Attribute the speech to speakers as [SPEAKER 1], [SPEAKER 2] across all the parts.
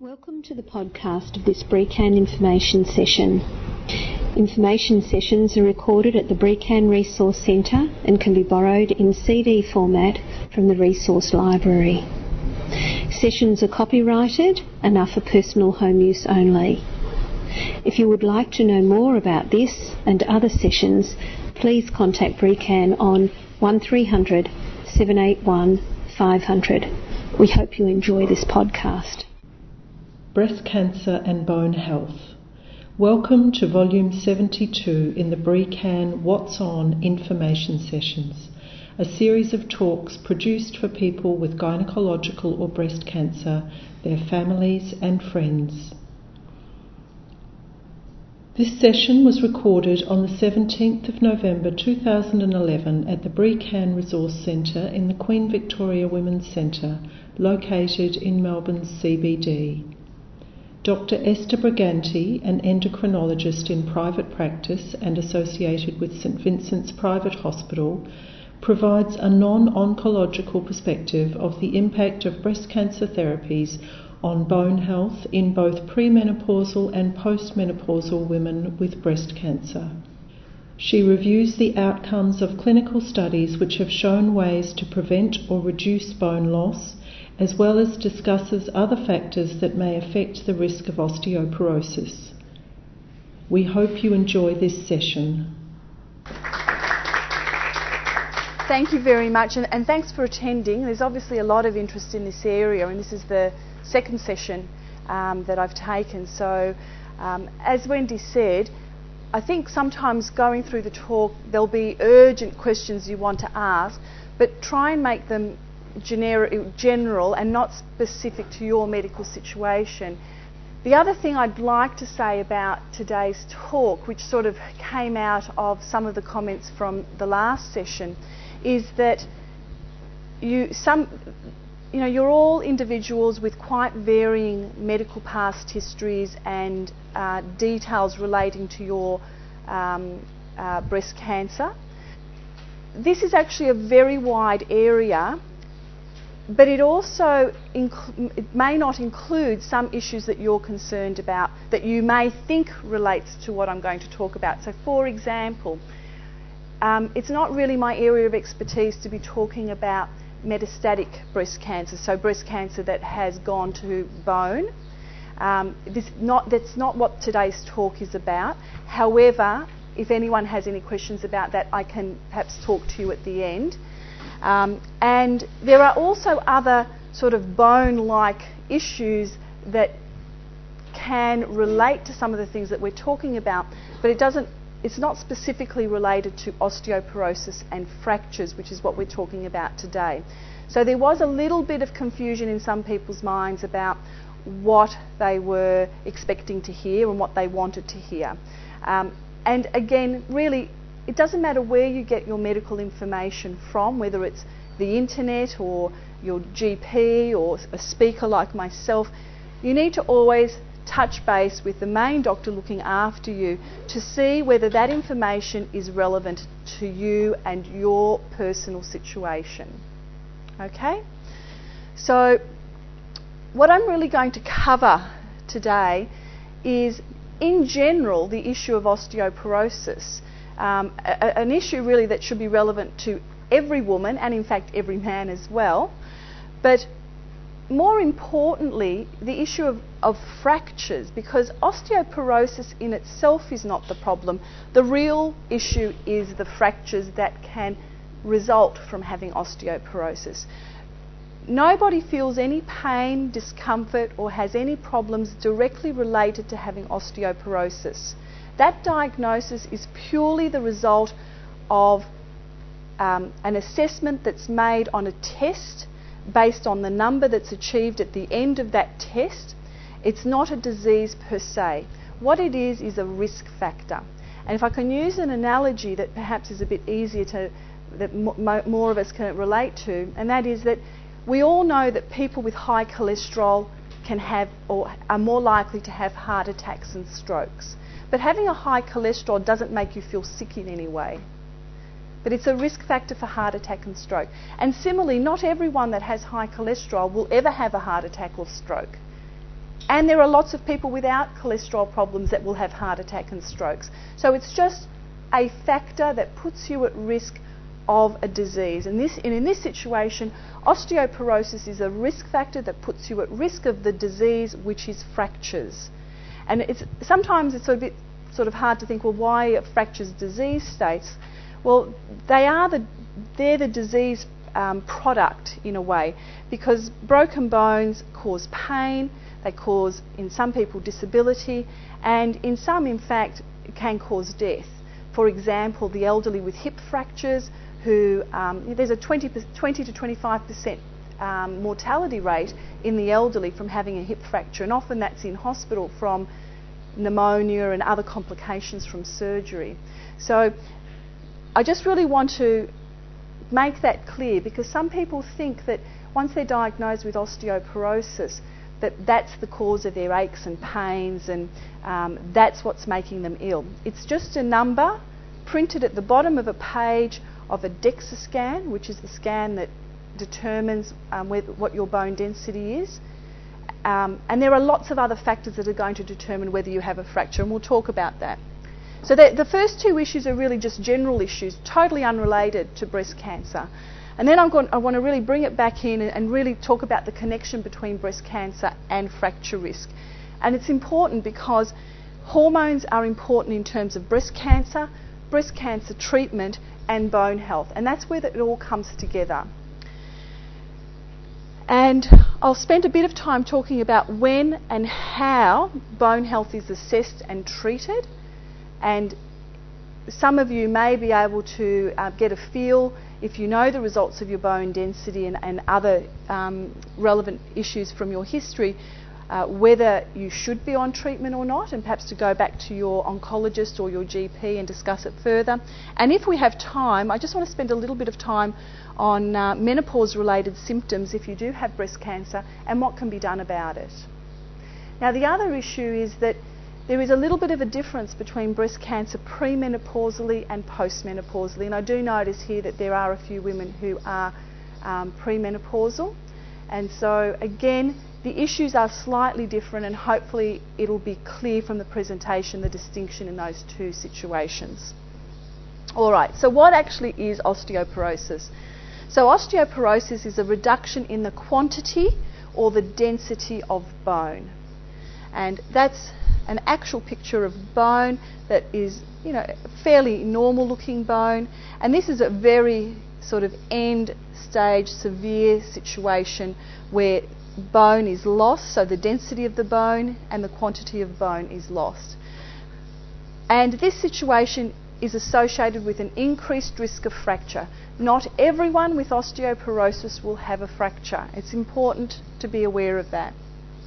[SPEAKER 1] Welcome to the podcast of this BRECAN information session. Information sessions are recorded at the BRECAN Resource Centre and can be borrowed in CD format from the Resource Library. Sessions are copyrighted and are for personal home use only. If you would like to know more about this and other sessions, please contact BRECAN on 1300 781 500. We hope you enjoy this podcast.
[SPEAKER 2] Breast Cancer and Bone Health. Welcome to Volume 72 in the BRECAN What's On information sessions, a series of talks produced for people with gynecological or breast cancer, their families and friends. This session was recorded on the 17th of November 2011 at the BRECAN Resource Centre in the Queen Victoria Women's Centre, located in Melbourne's CBD. Dr. Esther Briganti, an endocrinologist in private practice and associated with St Vincent's Private Hospital, provides a non-oncological perspective of the impact of breast cancer therapies on bone health in both premenopausal and postmenopausal women with breast cancer. She reviews the outcomes of clinical studies which have shown ways to prevent or reduce bone loss, as well as discusses other factors that may affect the risk of osteoporosis. We hope you enjoy this session.
[SPEAKER 3] Thank you very much, and thanks for attending. There's obviously a lot of interest in this area, and this is the second session that I've taken. So, as Wendy said, I think sometimes going through the talk there'll be urgent questions you want to ask, but try and make them general and not specific to your medical situation. The other thing I'd like to say about today's talk, which sort of came out of some of the comments from the last session, is that you're all individuals with quite varying medical past histories and details relating to your breast cancer. This is actually a very wide area, but it also it may not include some issues that you're concerned about that you may think relates to what I'm going to talk about. So, for example, it's not really my area of expertise to be talking about metastatic breast cancer, so breast cancer that has gone to bone. That's not what today's talk is about. However, if anyone has any questions about that, I can perhaps talk to you at the end. And there are also other sort of bone-like issues that can relate to some of the things that we're talking about, but it's not specifically related to osteoporosis and fractures, which is what we're talking about today. So there was a little bit of confusion in some people's minds about what they were expecting to hear and what they wanted to hear. And again, really, it doesn't matter where you get your medical information from, whether it's the internet or your GP or a speaker like myself. You need to always touch base with the main doctor looking after you to see whether that information is relevant to you and your personal situation. Okay? So, what I'm really going to cover today is, in general, the issue of osteoporosis. An issue really that should be relevant to every woman and in fact every man as well, but more importantly the issue of fractures, because osteoporosis in itself is not the problem. The real issue is the fractures that can result from having osteoporosis. Nobody feels any pain, discomfort or has any problems directly related to having osteoporosis. That diagnosis is purely the result of an assessment that's made on a test based on the number that's achieved at the end of that test. It's not a disease per se. What it is a risk factor. And if I can use an analogy that perhaps is a bit easier that more of us can relate to, and that is that we all know that people with high cholesterol can have or are more likely to have heart attacks and strokes. But having a high cholesterol doesn't make you feel sick in any way. But it's a risk factor for heart attack and stroke. And similarly, not everyone that has high cholesterol will ever have a heart attack or stroke. And there are lots of people without cholesterol problems that will have heart attack and strokes. So it's just a factor that puts you at risk of a disease. And in this situation, osteoporosis is a risk factor that puts you at risk of the disease, which is fractures. And sometimes it's a bit sort of hard to think, well, why are fractures disease states? Well, they're the disease product in a way, because broken bones cause pain, they cause, in some people, disability, and in some, in fact, can cause death. For example, the elderly with hip fractures, who there's a 20 to 25% mortality rate in the elderly from having a hip fracture, and often that's in hospital from pneumonia and other complications from surgery. So I just really want to make that clear, because some people think that once they're diagnosed with osteoporosis, that's the cause of their aches and pains, and that's what's making them ill. It's just a number printed at the bottom of a page of a DEXA scan, which is the scan that determines what your bone density is. And there are lots of other factors that are going to determine whether you have a fracture, and we'll talk about that. So the first two issues are really just general issues, totally unrelated to breast cancer. And then I want to really bring it back in and really talk about the connection between breast cancer and fracture risk. And it's important because hormones are important in terms of breast cancer treatment, and bone health. And that's where it all comes together. And I'll spend a bit of time talking about when and how bone health is assessed and treated. And some of you may be able to get a feel, if you know the results of your bone density and other relevant issues from your history, whether you should be on treatment or not, and perhaps to go back to your oncologist or your GP and discuss it further. And if we have time, I just want to spend a little bit of time on menopause-related symptoms if you do have breast cancer and what can be done about it. Now, the other issue is that there is a little bit of a difference between breast cancer premenopausally and postmenopausally, and I do notice here that there are a few women who are premenopausal, and so again the issues are slightly different, and hopefully it'll be clear from the presentation the distinction in those two situations. Alright, so what actually is osteoporosis? So osteoporosis is a reduction in the quantity or the density of bone, and that's an actual picture of bone that is, fairly normal looking bone, and this is a very sort of end stage severe situation where bone is lost, so the density of the bone and the quantity of bone is lost. And this situation is associated with an increased risk of fracture. Not everyone with osteoporosis will have a fracture. It's important to be aware of that.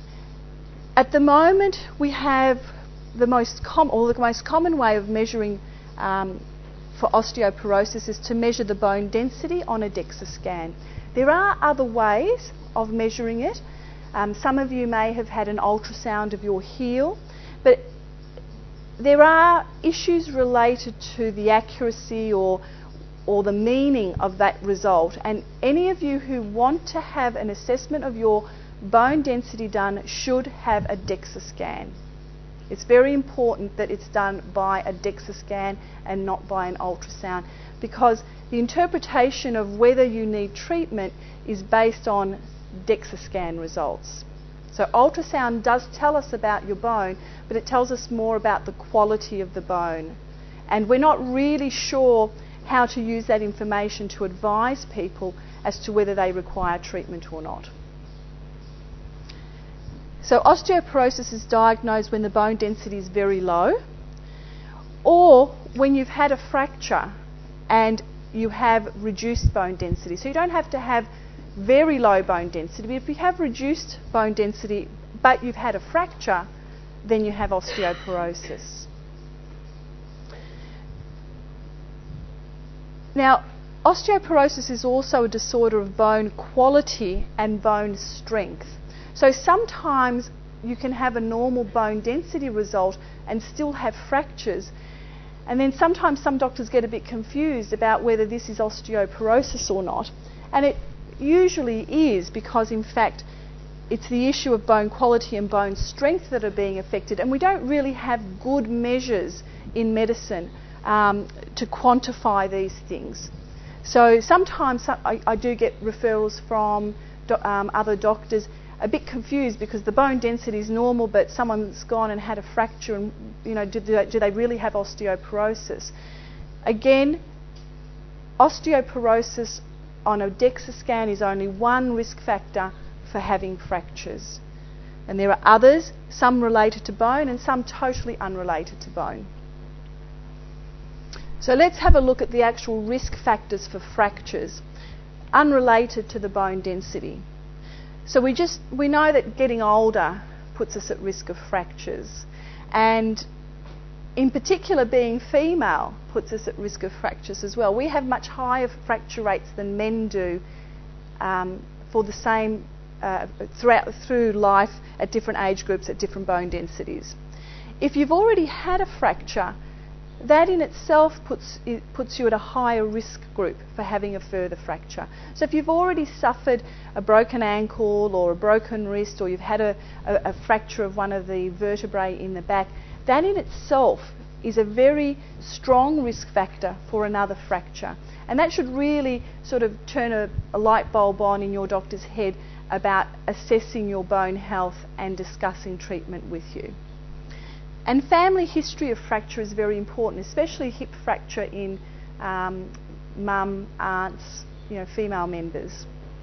[SPEAKER 3] At the moment, we have the most common way of measuring for osteoporosis is to measure the bone density on a DEXA scan. There are other ways of measuring it. Some of you may have had an ultrasound of your heel, but there are issues related to the accuracy or the meaning of that result, and any of you who want to have an assessment of your bone density done should have a DEXA scan. It's very important that it's done by a DEXA scan and not by an ultrasound, because the interpretation of whether you need treatment is based on DEXA scan results. So ultrasound does tell us about your bone, but it tells us more about the quality of the bone. And we're not really sure how to use that information to advise people as to whether they require treatment or not. So osteoporosis is diagnosed when the bone density is very low, or when you've had a fracture and you have reduced bone density. So you don't have to have very low bone density, but if you have reduced bone density but you've had a fracture, then you have osteoporosis. Now, osteoporosis is also a disorder of bone quality and bone strength. So sometimes you can have a normal bone density result and still have fractures. And then sometimes some doctors get a bit confused about whether this is osteoporosis or not. And it usually is, because in fact it's the issue of bone quality and bone strength that are being affected, and we don't really have good measures in medicine to quantify these things. So sometimes I do get referrals from other doctors a bit confused because the bone density is normal, but someone's gone and had a fracture, and do they really have osteoporosis? Again, osteoporosis on a DEXA scan is only one risk factor for having fractures. And there are others, some related to bone and some totally unrelated to bone. So let's have a look at the actual risk factors for fractures, unrelated to the bone density. So we know that getting older puts us at risk of fractures, and in particular being female puts us at risk of fractures as well. We have much higher fracture rates than men do for the same through life at different age groups at different bone densities. If you've already had a fracture, that in itself puts you at a higher risk group for having a further fracture. So if you've already suffered a broken ankle or a broken wrist, or you've had a fracture of one of the vertebrae in the back, that in itself is a very strong risk factor for another fracture. And that should really sort of turn a light bulb on in your doctor's head about assessing your bone health and discussing treatment with you. And family history of fracture is very important, especially hip fracture in mum, aunts, female members.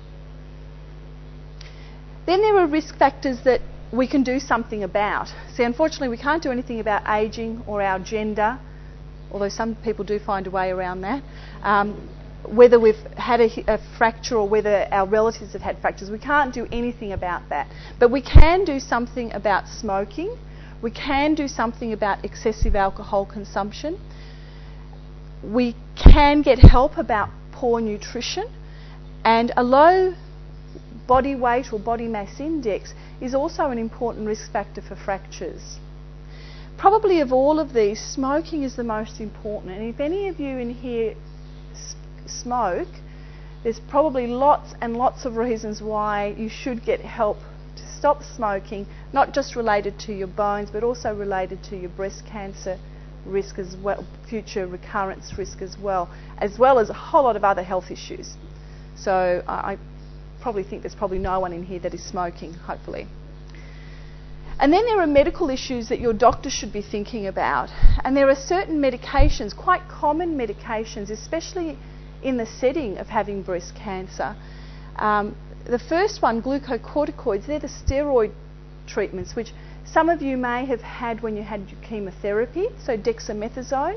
[SPEAKER 3] Then there are risk factors that we can do something about. See, unfortunately, we can't do anything about ageing or our gender, although some people do find a way around that. Whether we've had a fracture or whether our relatives have had fractures, we can't do anything about that. But we can do something about smoking. We can do something about excessive alcohol consumption. We can get help about poor nutrition, and a low body weight or body mass index is also an important risk factor for fractures. Probably of all of these, smoking is the most important, and if any of you in here smoke, there's probably lots and lots of reasons why you should get help to stop smoking, not just related to your bones but also related to your breast cancer risk as well, future recurrence risk as well as a whole lot of other health issues. So I probably think there's probably no one in here that is smoking, hopefully. And then there are medical issues that your doctor should be thinking about, and there are certain medications, quite common medications, especially in the setting of having breast cancer. The first one, glucocorticoids, they're the steroid treatments which some of you may have had when you had your chemotherapy, so dexamethasone.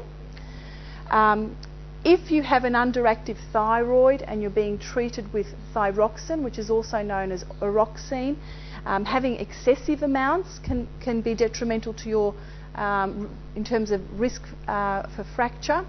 [SPEAKER 3] If you have an underactive thyroid and you're being treated with thyroxine, which is also known as oroxine, having excessive amounts can be detrimental to your, in terms of risk for fracture.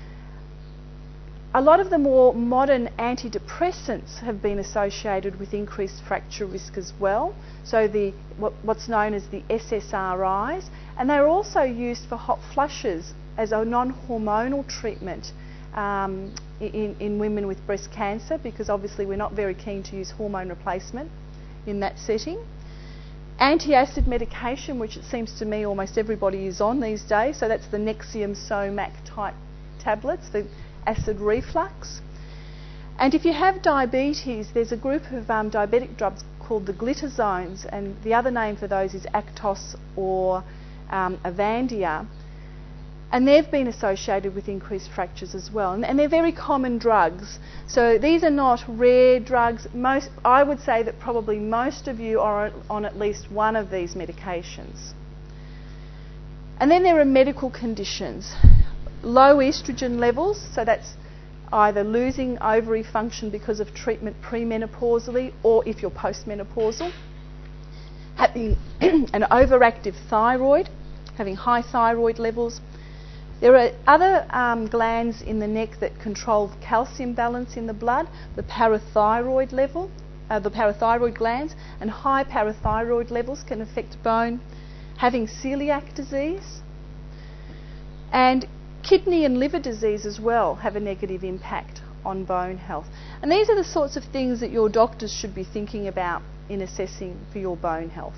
[SPEAKER 3] A lot of the more modern antidepressants have been associated with increased fracture risk as well, so what's known as the SSRIs, and they're also used for hot flushes as a non-hormonal treatment in women with breast cancer, because obviously we're not very keen to use hormone replacement in that setting. Anti-acid medication, which it seems to me almost everybody is on these days, so that's the Nexium Somac type tablets, the acid reflux. And if you have diabetes, there's a group of diabetic drugs called the glitazones, and the other name for those is Actos or Avandia, and they've been associated with increased fractures as well, and they're very common drugs. So these are not rare drugs. I would say that probably most of you are on at least one of these medications. And then there are medical conditions. Low estrogen levels, so that's either losing ovary function because of treatment premenopausally or if you're postmenopausal. Having an overactive thyroid, having high thyroid levels. There are other glands in the neck that control calcium balance in the blood, the parathyroid glands, and high parathyroid levels can affect bone. Having celiac disease, and kidney and liver disease as well have a negative impact on bone health. And these are the sorts of things that your doctors should be thinking about in assessing for your bone health.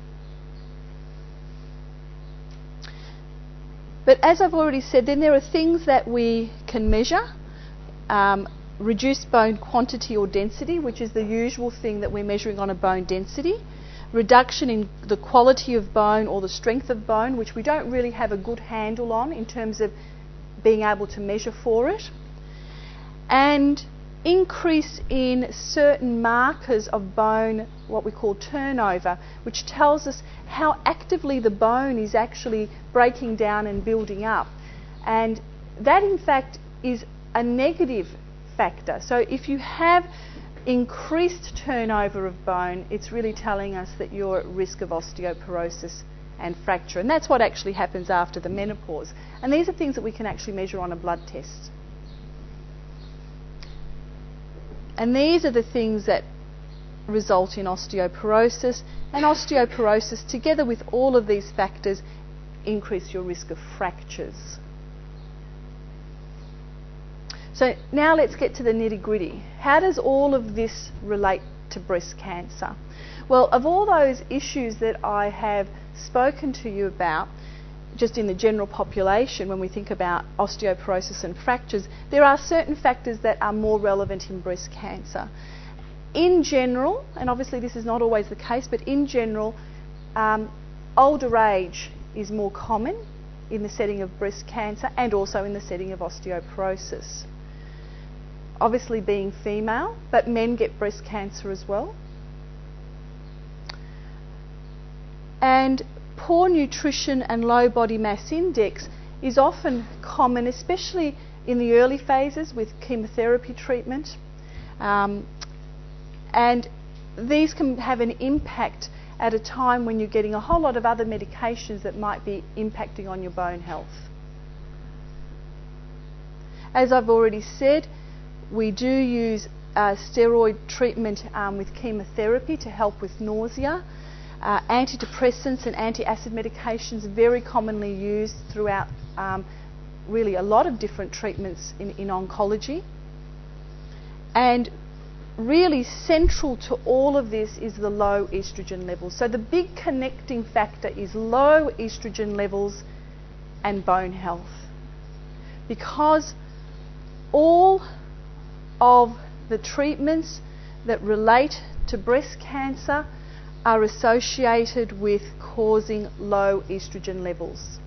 [SPEAKER 3] But as I've already said, then there are things that we can measure. Reduced bone quantity or density, which is the usual thing that we're measuring on a bone density. Reduction in the quality of bone or the strength of bone, which we don't really have a good handle on in terms of being able to measure for it. And increase in certain markers of bone, what we call turnover, which tells us how actively the bone is actually breaking down and building up. And that in fact is a negative factor. So if you have increased turnover of bone, it's really telling us that you're at risk of osteoporosis and fracture. And that's what actually happens after the menopause. And these are things that we can actually measure on a blood test. And these are the things that result in osteoporosis. And osteoporosis, together with all of these factors, increase your risk of fractures. So now let's get to the nitty-gritty. How does all of this relate to breast cancer? Well, of all those issues that I have spoken to you about, just in the general population, when we think about osteoporosis and fractures, there are certain factors that are more relevant in breast cancer. In general, and obviously this is not always the case, but in general, older age is more common in the setting of breast cancer and also in the setting of osteoporosis. Obviously being female, but men get breast cancer as well. And poor nutrition and low body mass index is often common, especially in the early phases with chemotherapy treatment. And these can have an impact at a time when you're getting a whole lot of other medications that might be impacting on your bone health. As I've already said, we do use steroid treatment with chemotherapy to help with nausea. Antidepressants and anti-acid medications are very commonly used throughout really a lot of different treatments in oncology. And really central to all of this is the low estrogen levels. So the big connecting factor is low estrogen levels and bone health. Because all of the treatments that relate to breast cancer are associated with causing low estrogen levels.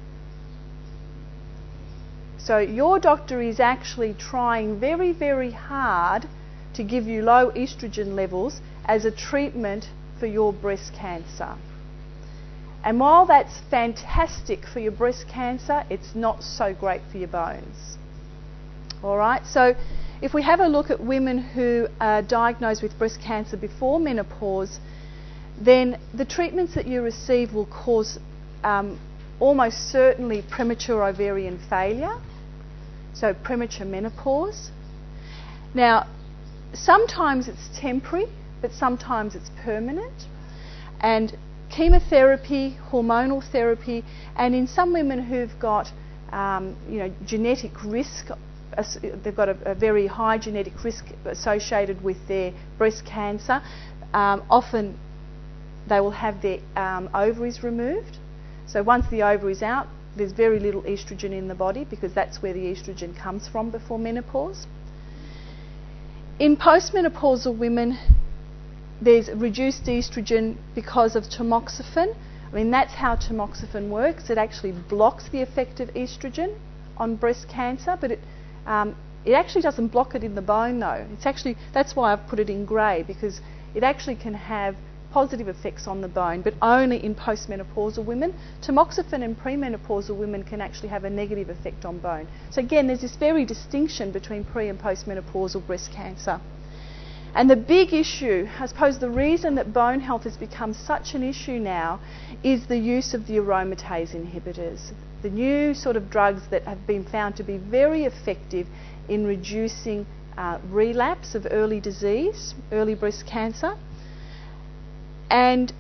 [SPEAKER 3] So your doctor is actually trying very, very hard to give you low estrogen levels as a treatment for your breast cancer. And while that's fantastic for your breast cancer, it's not so great for your bones. All right, so if we have a look at women who are diagnosed with breast cancer before menopause, then the treatments that you receive will cause almost certainly premature ovarian failure, so premature menopause. Now, sometimes it's temporary, but sometimes it's permanent. And chemotherapy, hormonal therapy, and in some women who've got genetic risk, they've got a very high genetic risk associated with their breast cancer, often they will have their ovaries removed. So once the ovary's out, there's very little estrogen in the body because that's where the estrogen comes from before menopause. In postmenopausal women, there's reduced estrogen because of tamoxifen. I mean, that's how tamoxifen works. It actually blocks the effect of estrogen on breast cancer, but it actually doesn't block it in the bone though. That's why I've put it in grey, because it actually can have positive effects on the bone, but only in postmenopausal women. Tamoxifen in premenopausal women can actually have a negative effect on bone. So again, there's this very distinction between pre and postmenopausal breast cancer. And the big issue, I suppose the reason that bone health has become such an issue now, is the use of the aromatase inhibitors, the new sort of drugs that have been found to be very effective in reducing relapse of early disease, early breast cancer. And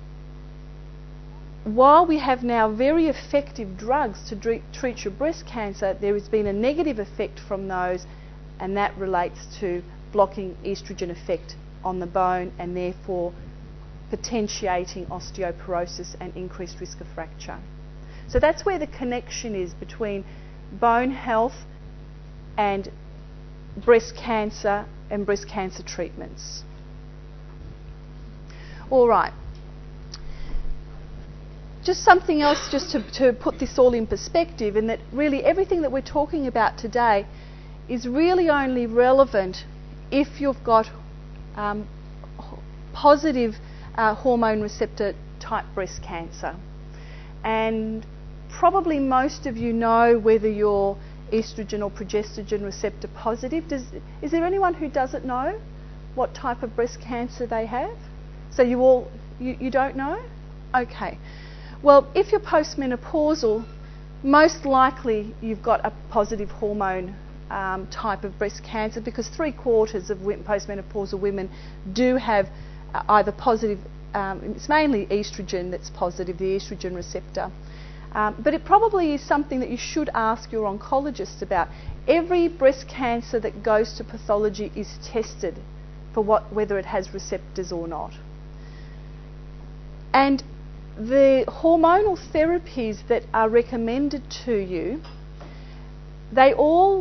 [SPEAKER 3] while we have now very effective drugs to treat your breast cancer, there has been a negative effect from those, and that relates to blocking estrogen effect on the bone and therefore potentiating osteoporosis and increased risk of fracture. So that's where the connection is between bone health and breast cancer and breast cancer treatments. All right. Just something else just to put this all in perspective, and that really everything that we're talking about today is really only relevant if you've got positive hormone receptor type breast cancer. And probably most of you know whether you're estrogen or progestogen receptor positive. Is there anyone who doesn't know what type of breast cancer they have? So you don't know? Okay. Well, if you're postmenopausal, most likely you've got a positive hormone type of breast cancer, because 3/4 of postmenopausal women do have either positive, it's mainly estrogen that's positive, the estrogen receptor. But it probably is something that you should ask your oncologist about. Every breast cancer that goes to pathology is tested for whether it has receptors or not. And the hormonal therapies that are recommended to you, they're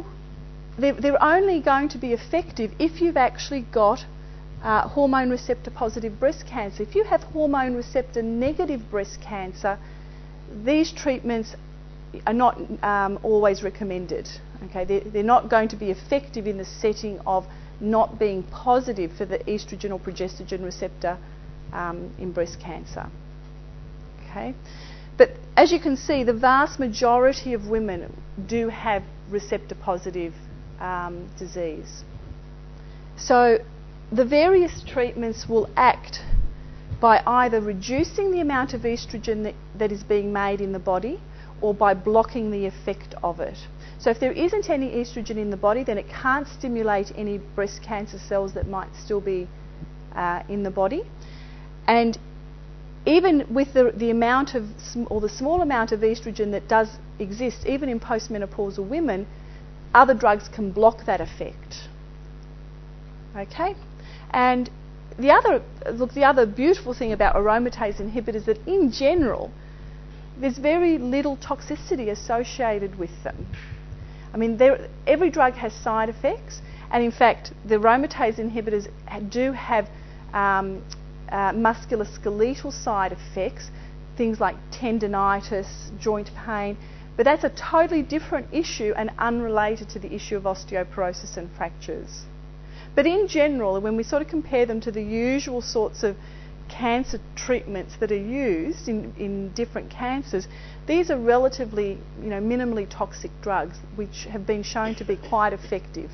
[SPEAKER 3] only going to be effective if you've actually got hormone receptor positive breast cancer. If you have hormone receptor negative breast cancer, these treatments are not always recommended. Okay, they're not going to be effective in the setting of not being positive for the estrogen or progestogen receptor in breast cancer. Okay, but as you can see, the vast majority of women do have receptor positive disease. So the various treatments will act by either reducing the amount of estrogen that is being made in the body, or by blocking the effect of it. So if there isn't any estrogen in the body, then it can't stimulate any breast cancer cells that might still be in the body. And even with the amount of, or the small amount of estrogen that does exist, even in postmenopausal women, other drugs can block that effect. Okay? And the other beautiful thing about aromatase inhibitors is that in general, there's very little toxicity associated with them. I mean, every drug has side effects, and in fact, the aromatase inhibitors do have musculoskeletal side effects, things like tendinitis, joint pain, but that's a totally different issue and unrelated to the issue of osteoporosis and fractures. But in general, when we sort of compare them to the usual sorts of cancer treatments that are used in different cancers, these are relatively, minimally toxic drugs which have been shown to be quite effective.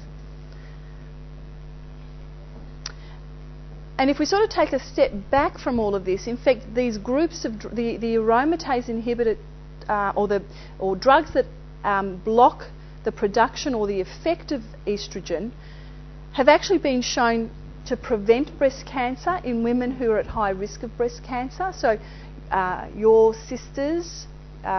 [SPEAKER 3] And if we sort of take a step back from all of this, in fact, these groups of the aromatase inhibitor or drugs that block the production or the effect of estrogen have actually been shown to prevent breast cancer in women who are at high risk of breast cancer. So your sisters,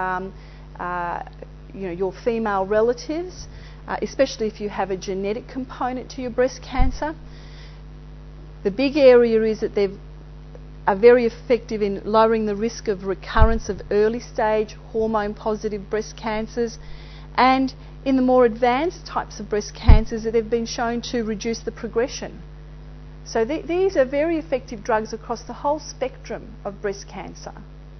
[SPEAKER 3] your female relatives, especially if you have a genetic component to your breast cancer. The big area is that they are very effective in lowering the risk of recurrence of early stage hormone positive breast cancers, and in the more advanced types of breast cancers that they've been shown to reduce the progression. So these are very effective drugs across the whole spectrum of breast cancer.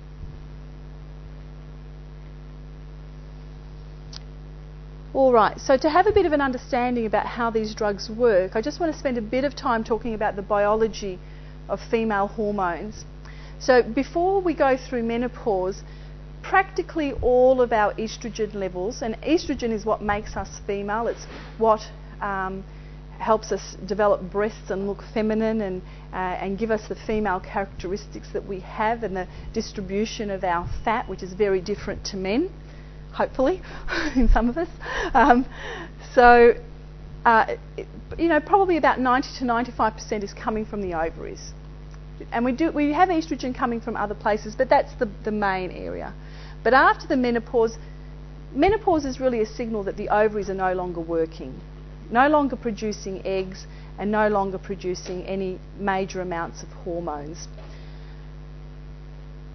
[SPEAKER 3] All right, so to have a bit of an understanding about how these drugs work, I just want to spend a bit of time talking about the biology of female hormones. So before we go through menopause, practically all of our estrogen levels, and estrogen is what makes us female, it's what helps us develop breasts and look feminine and give us the female characteristics that we have, and the distribution of our fat, which is very different to men, hopefully, in some of us. Probably about 90 to 95% is coming from the ovaries. And we have estrogen coming from other places, but that's the main area. But after the menopause is really a signal that the ovaries are no longer working, no longer producing eggs, and no longer producing any major amounts of hormones.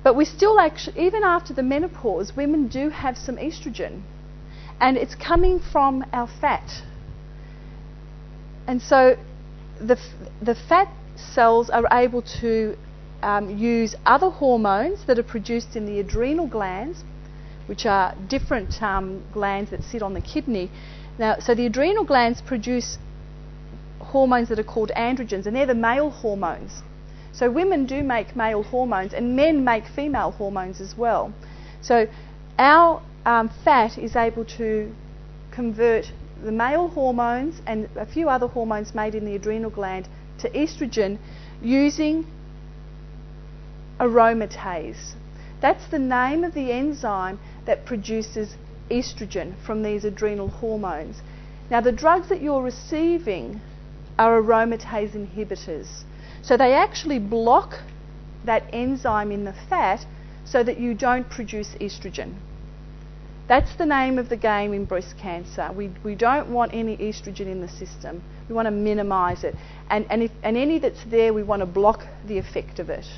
[SPEAKER 3] But we still actually, even after the menopause, women do have some estrogen, and it's coming from our fat. And so the fat cells are able to use other hormones that are produced in the adrenal glands, which are different glands that sit on the kidney. Now, so the adrenal glands produce hormones that are called androgens, and they're the male hormones. So women do make male hormones, and men make female hormones as well. So our fat is able to convert the male hormones and a few other hormones made in the adrenal gland to estrogen using aromatase. That's the name of the enzyme that produces estrogen from these adrenal hormones. Now, the drugs that you're receiving are aromatase inhibitors. So they actually block that enzyme in the fat so that you don't produce estrogen. That's the name of the game in breast cancer. We don't want any estrogen in the system. We want to minimise it. And any that's there, we want to block the effect of it.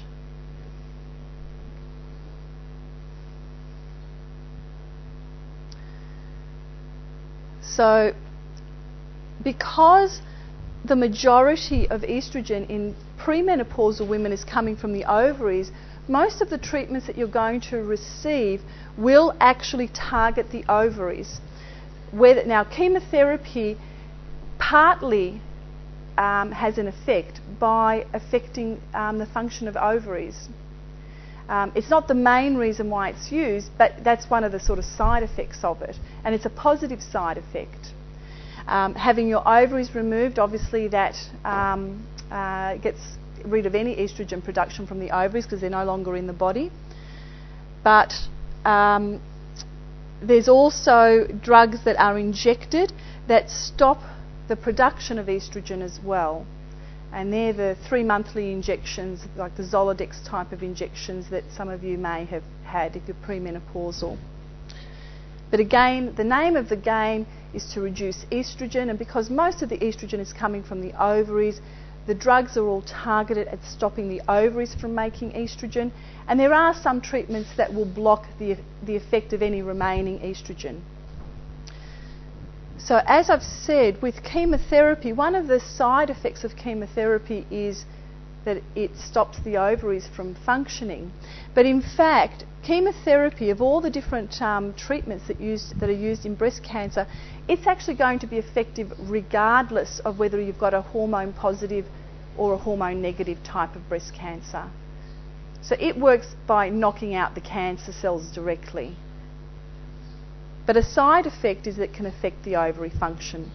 [SPEAKER 3] So, because the majority of estrogen in premenopausal women is coming from the ovaries, most of the treatments that you're going to receive will actually target the ovaries. Now, chemotherapy partly has an effect by affecting the function of ovaries. It's not the main reason why it's used, but that's one of the sort of side effects of it, and it's a positive side effect. Having your ovaries removed, obviously that gets rid of any estrogen production from the ovaries because they're no longer in the body. But there's also drugs that are injected that stop the production of estrogen as well. And they're the 3-monthly injections, like the Zoladex type of injections that some of you may have had if you're premenopausal. But again, the name of the game is to reduce estrogen, and because most of the estrogen is coming from the ovaries, the drugs are all targeted at stopping the ovaries from making estrogen, and there are some treatments that will block the effect of any remaining estrogen. So as I've said, with chemotherapy, one of the side effects of chemotherapy is that it stops the ovaries from functioning. But in fact, chemotherapy, of all the different treatments that are used in breast cancer, it's actually going to be effective regardless of whether you've got a hormone positive or a hormone negative type of breast cancer. So it works by knocking out the cancer cells directly. But a side effect is that it can affect the ovary function.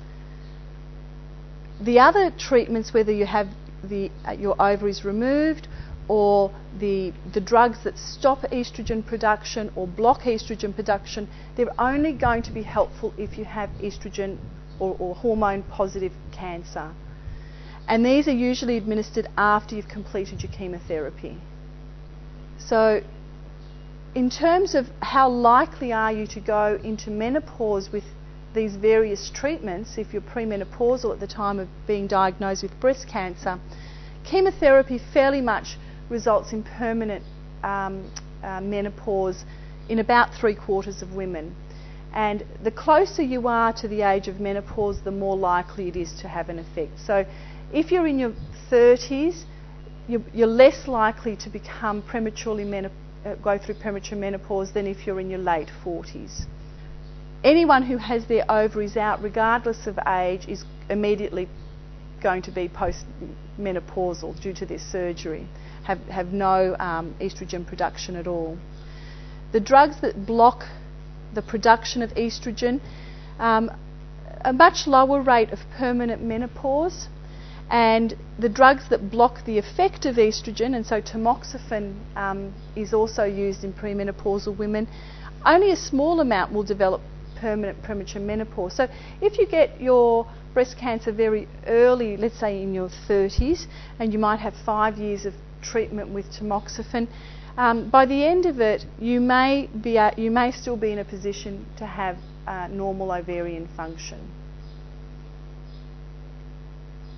[SPEAKER 3] The other treatments, whether you have your ovaries removed or the drugs that stop estrogen production or block estrogen production, they're only going to be helpful if you have estrogen or hormone positive cancer. And these are usually administered after you've completed your chemotherapy. So in terms of how likely are you to go into menopause with these various treatments, if you're premenopausal at the time of being diagnosed with breast cancer, chemotherapy fairly much results in permanent menopause in about 3/4 of women. And the closer you are to the age of menopause, the more likely it is to have an effect. So if you're in your 30s, you're less likely to become go through premature menopause than if you're in your late 40s. Anyone who has their ovaries out, regardless of age, is immediately going to be post-menopausal due to this surgery, have no estrogen production at all. The drugs that block the production of estrogen, a much lower rate of permanent menopause, and the drugs that block the effect of estrogen, and so tamoxifen is also used in premenopausal women, only a small amount will develop permanent premature menopause. So if you get your breast cancer very early, let's say in your 30s, and you might have 5 years of treatment with tamoxifen, by the end of it, you may still be in a position to have normal ovarian function.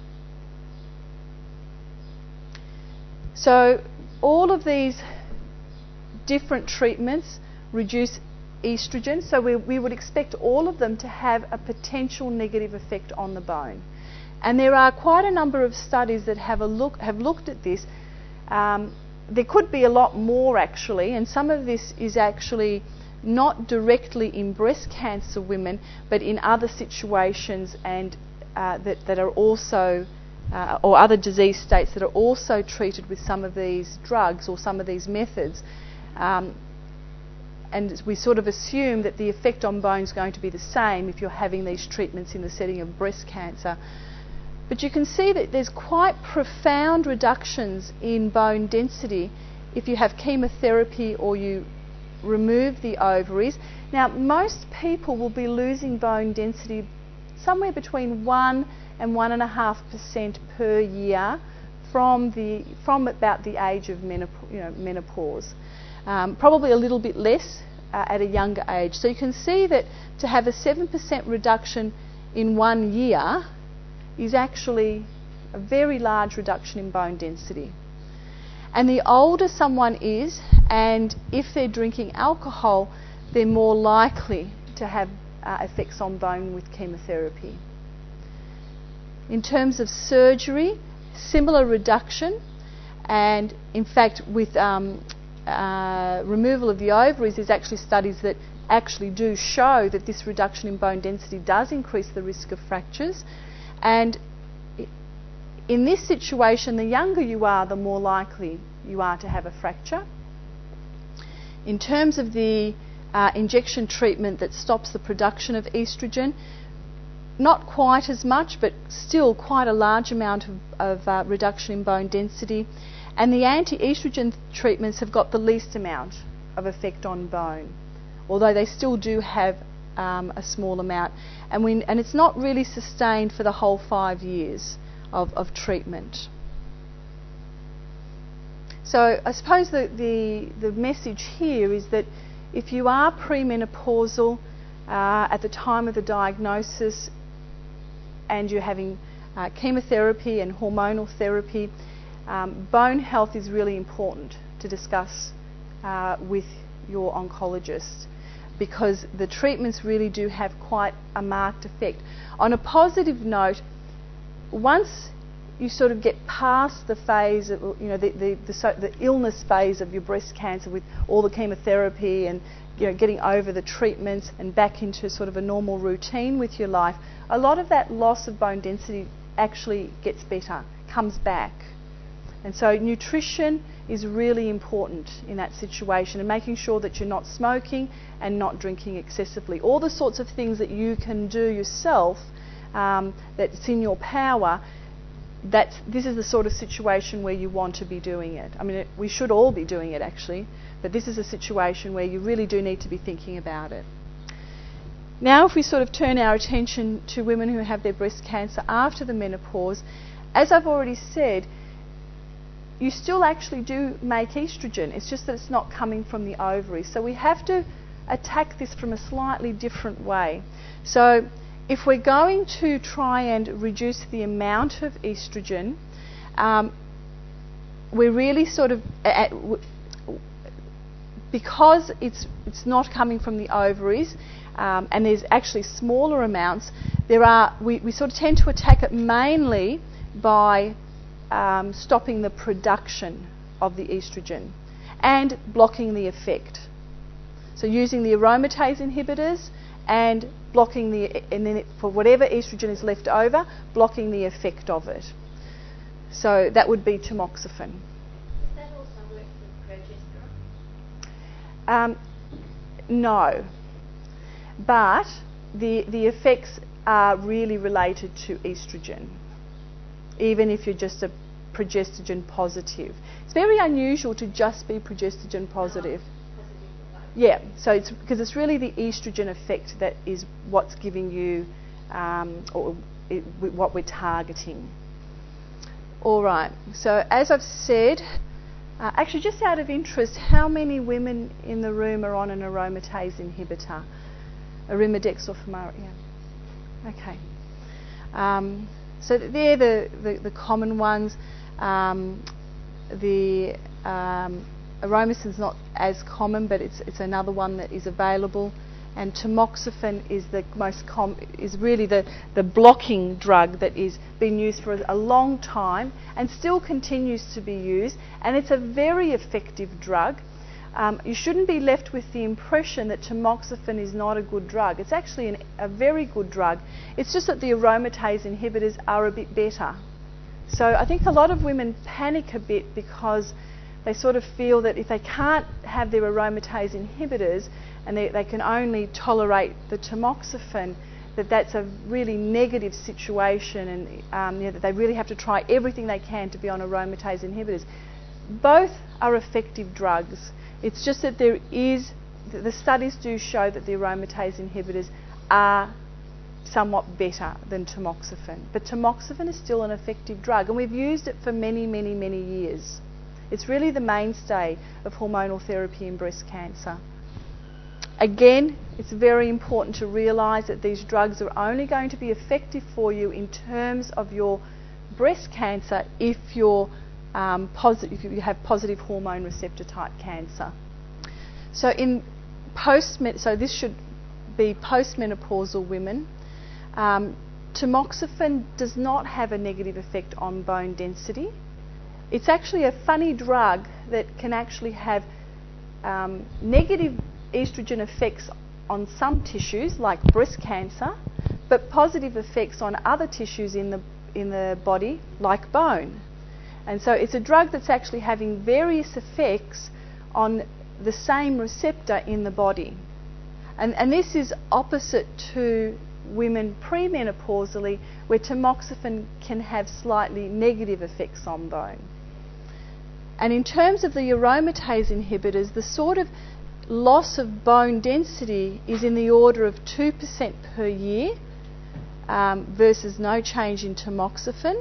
[SPEAKER 3] So all of these different treatments reduce estrogen, so we would expect all of them to have a potential negative effect on the bone. And there are quite a number of studies that have looked at this. There could be a lot more actually, and some of this is actually not directly in breast cancer women, but in other situations and that are also, or other disease states that are also treated with some of these drugs or some of these methods. And we sort of assume that the effect on bone is going to be the same if you're having these treatments in the setting of breast cancer. But you can see that there's quite profound reductions in bone density if you have chemotherapy or you remove the ovaries. Now, most people will be losing bone density somewhere between 1 and 1.5% per year from about the age of menopause. Probably a little bit less at a younger age. So you can see that to have a 7% reduction in 1 year is actually a very large reduction in bone density. And the older someone is, and if they're drinking alcohol, they're more likely to have effects on bone with chemotherapy. In terms of surgery, similar reduction, and in fact with removal of the ovaries, there's actually studies that actually do show that this reduction in bone density does increase the risk of fractures. And in this situation, the younger you are, the more likely you are to have a fracture. In terms of the injection treatment that stops the production of estrogen, not quite as much, but still quite a large amount of reduction in bone density. And the anti-estrogen treatments have got the least amount of effect on bone, although they still do have a small amount. And it's not really sustained for the whole 5 years of treatment. So I suppose the message here is that if you are premenopausal at the time of the diagnosis and you're having chemotherapy and hormonal therapy, bone health is really important to discuss with your oncologist, because the treatments really do have quite a marked effect. On a positive note, once you sort of get past the phase of, the illness phase of your breast cancer with all the chemotherapy and getting over the treatments and back into sort of a normal routine with your life, a lot of that loss of bone density actually gets better, comes back. And so nutrition is really important in that situation, and making sure that you're not smoking and not drinking excessively. All the sorts of things that you can do yourself that's in your power, this is the sort of situation where you want to be doing it. I mean, we should all be doing it actually, but this is a situation where you really do need to be thinking about it. Now if we sort of turn our attention to women who have their breast cancer after the menopause, as I've already said, you still actually do make estrogen. It's just that it's not coming from the ovaries. So we have to attack this from a slightly different way. So if we're going to try and reduce the amount of estrogen, we're really sort of, because it's not coming from the ovaries, and there's actually smaller amounts, we sort of tend to attack it mainly by stopping the production of the estrogen and blocking the effect. So using the aromatase inhibitors and blocking and then for whatever estrogen is left over, blocking the effect of it. So that would be tamoxifen.
[SPEAKER 4] Does that also work for progesterone?
[SPEAKER 3] No, but the effects are really related to estrogen, even if you're just a progestogen positive. It's very unusual to just be progestogen positive. Yeah, so it's because it's really the estrogen effect that is what's giving you, what we're targeting. All right, so as I've said, actually just out of interest, how many women in the room are on an aromatase inhibitor? Arimidex or fumarate? Yeah. Okay. So they're the common ones. The Aromacin's not as common, but it's another one that is available. And tamoxifen is the most is really the blocking drug that is been used for a long time and still continues to be used. And it's a very effective drug. You shouldn't be left with the impression that tamoxifen is not a good drug. It's actually a very good drug. It's just that the aromatase inhibitors are a bit better. So I think a lot of women panic a bit because they sort of feel that if they can't have their aromatase inhibitors and they can only tolerate the tamoxifen, that's a really negative situation, and that they really have to try everything they can to be on aromatase inhibitors. Both are effective drugs. It's just that the studies do show that the aromatase inhibitors are somewhat better than tamoxifen. But tamoxifen is still an effective drug, and we've used it for many, many, many years. It's really the mainstay of hormonal therapy in breast cancer. Again, it's very important to realise that these drugs are only going to be effective for you in terms of your breast cancer if you have positive hormone receptor type cancer. So this should be postmenopausal women. Tamoxifen does not have a negative effect on bone density. It's actually a funny drug that can actually have negative estrogen effects on some tissues like breast cancer, but positive effects on other tissues in the body like bone. And so it's a drug that's actually having various effects on the same receptor in the body. And this is opposite to women premenopausally, where tamoxifen can have slightly negative effects on bone. And in terms of the aromatase inhibitors, the sort of loss of bone density is in the order of 2% per year versus no change in tamoxifen.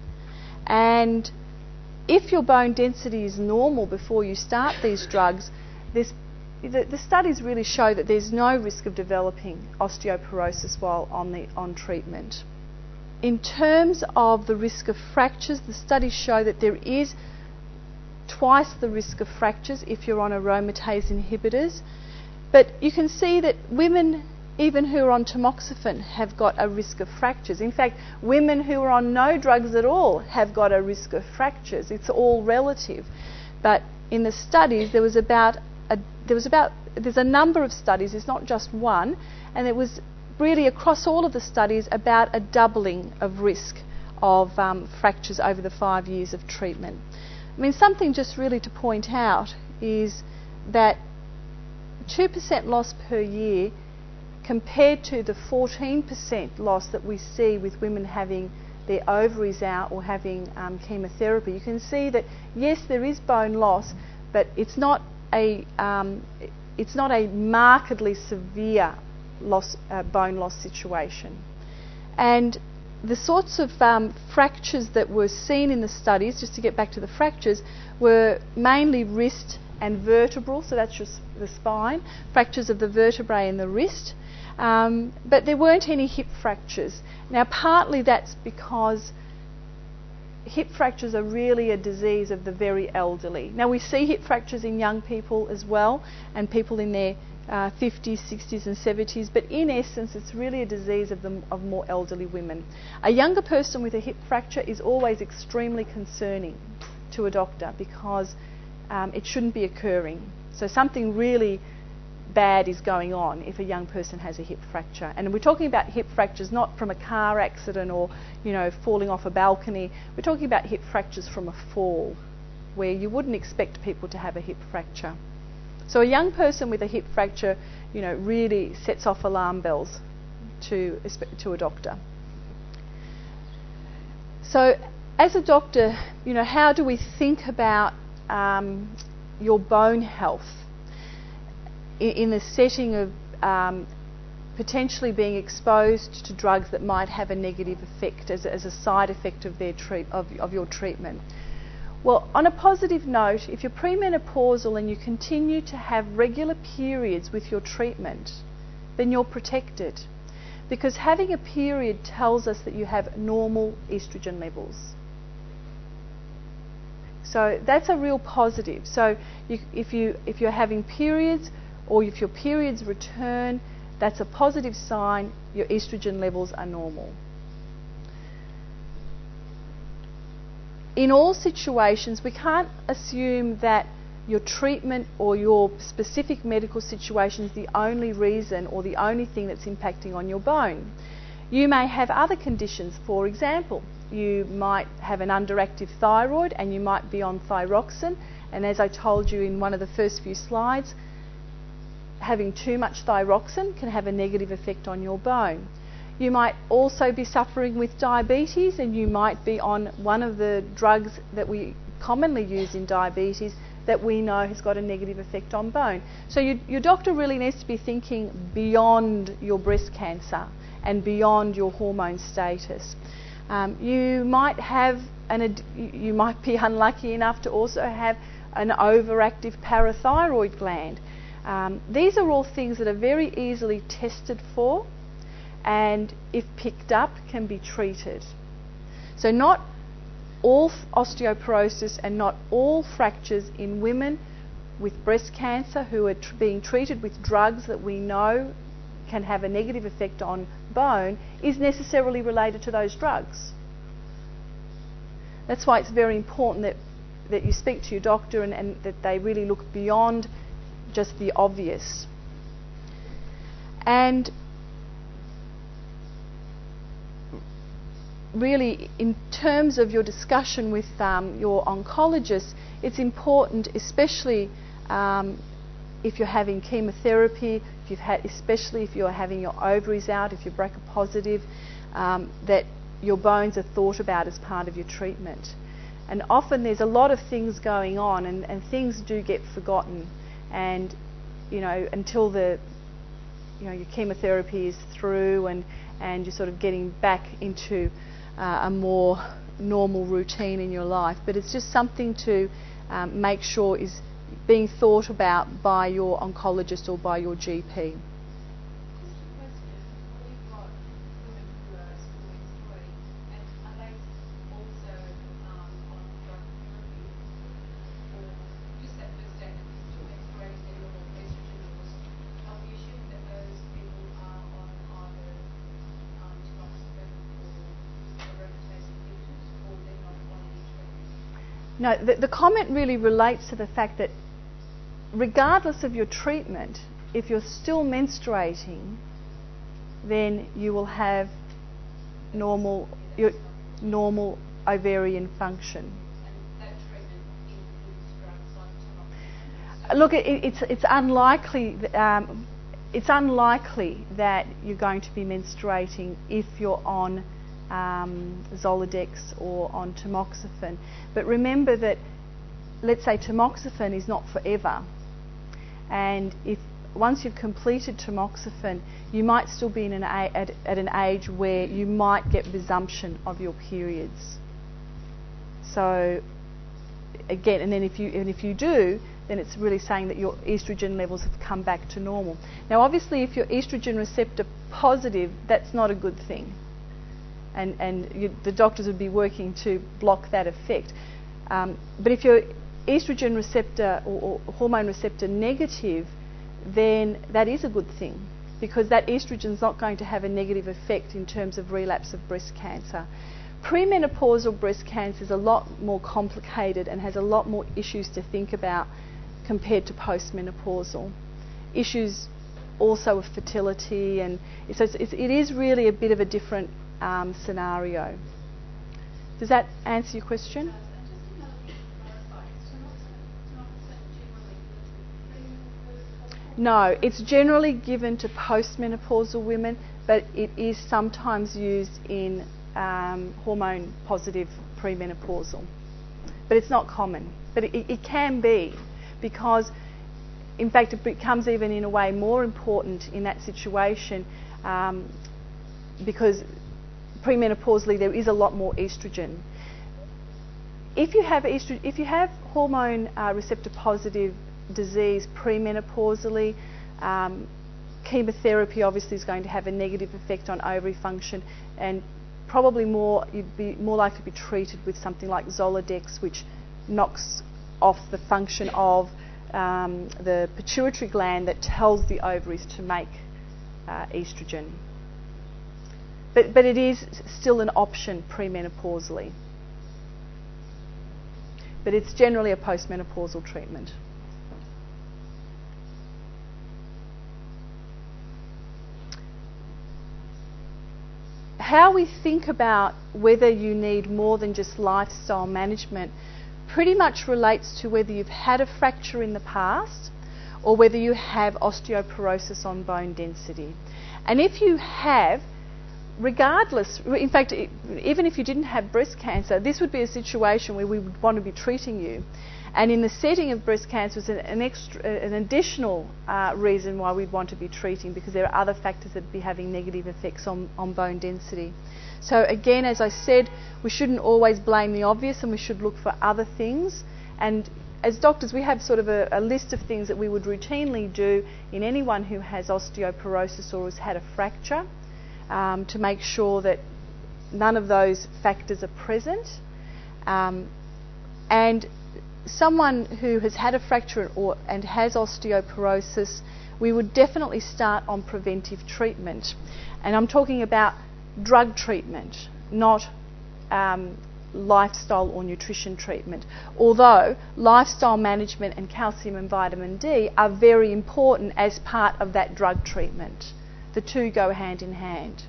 [SPEAKER 3] And if your bone density is normal before you start these drugs, the studies really show that there's no risk of developing osteoporosis while on treatment. In terms of the risk of fractures, the studies show that there is twice the risk of fractures if you're on aromatase inhibitors. But you can see that women, even who are on tamoxifen, have got a risk of fractures. In fact, women who are on no drugs at all have got a risk of fractures. It's all relative. But in the studies, there's a number of studies, it's not just one, and it was really across all of the studies about a doubling of risk of fractures over the 5 years of treatment. I mean, something just really to point out is that 2% loss per year compared to the 14% loss that we see with women having their ovaries out or having chemotherapy. You can see that yes, there is bone loss, but it's not a markedly severe bone loss situation. And the sorts of fractures that were seen in the studies, just to get back to the fractures, were mainly wrist and vertebral, so that's just the spine, fractures of the vertebrae in the wrist, but there weren't any hip fractures. Now, partly that's because hip fractures are really a disease of the very elderly. Now, we see hip fractures in young people as well, and people in their 50s, 60s and 70s, but in essence it's really a disease of more elderly women. A younger person with a hip fracture is always extremely concerning to a doctor because it shouldn't be occurring. So something really bad is going on if a young person has a hip fracture. And we're talking about hip fractures not from a car accident or, falling off a balcony. We're talking about hip fractures from a fall, where you wouldn't expect people to have a hip fracture. So a young person with a hip fracture, really sets off alarm bells to a doctor. So as a doctor, how do we think about your bone health in the setting of potentially being exposed to drugs that might have a negative effect as a side effect of your treatment? Well, on a positive note, if you're premenopausal and you continue to have regular periods with your treatment, then you're protected. Because having a period tells us that you have normal estrogen levels. So that's a real positive. So if you're having periods, or if your periods return, that's a positive sign your estrogen levels are normal. In all situations, we can't assume that your treatment or your specific medical situation is the only reason or the only thing that's impacting on your bone. You may have other conditions. For example, you might have an underactive thyroid and you might be on thyroxine, and as I told you in one of the first few slides, having too much thyroxine can have a negative effect on your bone. You might also be suffering with diabetes, and you might be on one of the drugs that we commonly use in diabetes that we know has got a negative effect on bone. So your doctor really needs to be thinking beyond your breast cancer and beyond your hormone status. You might be unlucky enough to also have an overactive parathyroid gland. These are all things that are very easily tested for, and if picked up can be treated. So not all osteoporosis and not all fractures in women with breast cancer who are being treated with drugs that we know can have a negative effect on bone is necessarily related to those drugs. That's why it's very important that you speak to your doctor and that they really look beyond just the obvious. And really, in terms of your discussion with your oncologist, it's important, especially if you're having chemotherapy, especially if you're having your ovaries out, if you're BRCA positive, that your bones are thought about as part of your treatment. And often there's a lot of things going on, and things do get forgotten. And until your chemotherapy is through and you're sort of getting back into a more normal routine in your life. But it's just something to make sure is being thought about by your oncologist or by your GP. No, the comment really relates to the fact that regardless of your treatment, if you're still menstruating, then you will have normal ovarian function.
[SPEAKER 4] And that treatment includes drugs like tamoxifen?
[SPEAKER 3] Look, it's unlikely that you're going to be menstruating if you're on Zoladex or on tamoxifen. But remember that, let's say tamoxifen is not forever, and if once you've completed tamoxifen, you might still be at an age where you might get resumption of your periods. So again, and if you do, then it's really saying that your estrogen levels have come back to normal. Now obviously if you're estrogen receptor positive, that's not a good thing. And the doctors would be working to block that effect. But if you're estrogen receptor or hormone receptor negative, then that is a good thing, because that estrogen is not going to have a negative effect in terms of relapse of breast cancer. Premenopausal breast cancer is a lot more complicated and has a lot more issues to think about compared to postmenopausal. Issues also of fertility, and so it is really a bit of a different scenario. Does that answer your question? No, it's generally given to postmenopausal women, but it is sometimes used in hormone positive premenopausal. But it's not common. But it can be, because in fact it becomes even in a way more important in that situation, because premenopausally there is a lot more estrogen. If you have hormone receptor positive disease premenopausally, chemotherapy obviously is going to have a negative effect on ovary function, and probably you'd be more likely to be treated with something like Zoladex, which knocks off the function of the pituitary gland that tells the ovaries to make estrogen. But it is still an option premenopausally. But it's generally a postmenopausal treatment. How we think about whether you need more than just lifestyle management pretty much relates to whether you've had a fracture in the past or whether you have osteoporosis on bone density. And if you have, regardless, in fact, even if you didn't have breast cancer, this would be a situation where we would want to be treating you. And in the setting of breast cancer, it's an additional reason why we'd want to be treating, because there are other factors that would be having negative effects on bone density. So again, as I said, we shouldn't always blame the obvious, and we should look for other things. And as doctors, we have sort of a list of things that we would routinely do in anyone who has osteoporosis or has had a fracture, to make sure that none of those factors are present. And someone who has had a fracture and has osteoporosis, we would definitely start on preventive treatment. And I'm talking about drug treatment, not lifestyle or nutrition treatment. Although lifestyle management and calcium and vitamin D are very important as part of that drug treatment. The two go hand in hand.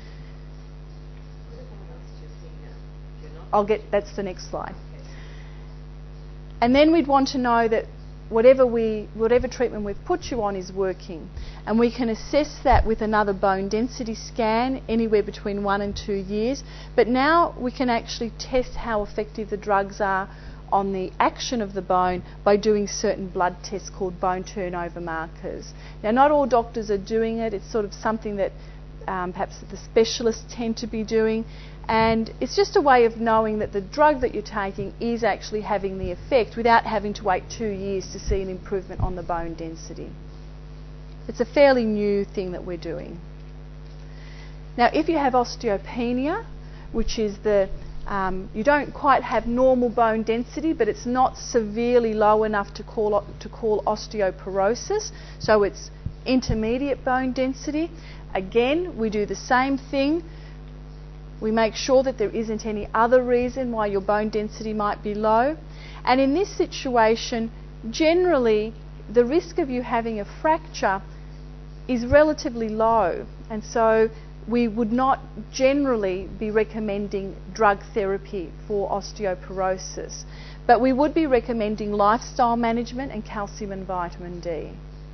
[SPEAKER 3] That's the next slide. And then we'd want to know that whatever treatment we've put you on is working. And we can assess that with another bone density scan anywhere between 1 and 2 years. But now we can actually test how effective the drugs are on the action of the bone by doing certain blood tests called bone turnover markers. Now, not all doctors are doing it. It's sort of something that perhaps the specialists tend to be doing. And it's just a way of knowing that the drug that you're taking is actually having the effect without having to wait 2 years to see an improvement on the bone density. It's a fairly new thing that we're doing. Now, if you have osteopenia, which is you don't quite have normal bone density, but it's not severely low enough to call osteoporosis, so it's intermediate bone density. Again, we do the same thing. We make sure that there isn't any other reason why your bone density might be low. And in this situation, generally, the risk of you having a fracture is relatively low. And so we would not generally be recommending drug therapy for osteoporosis. But we would be recommending lifestyle management and calcium and vitamin D.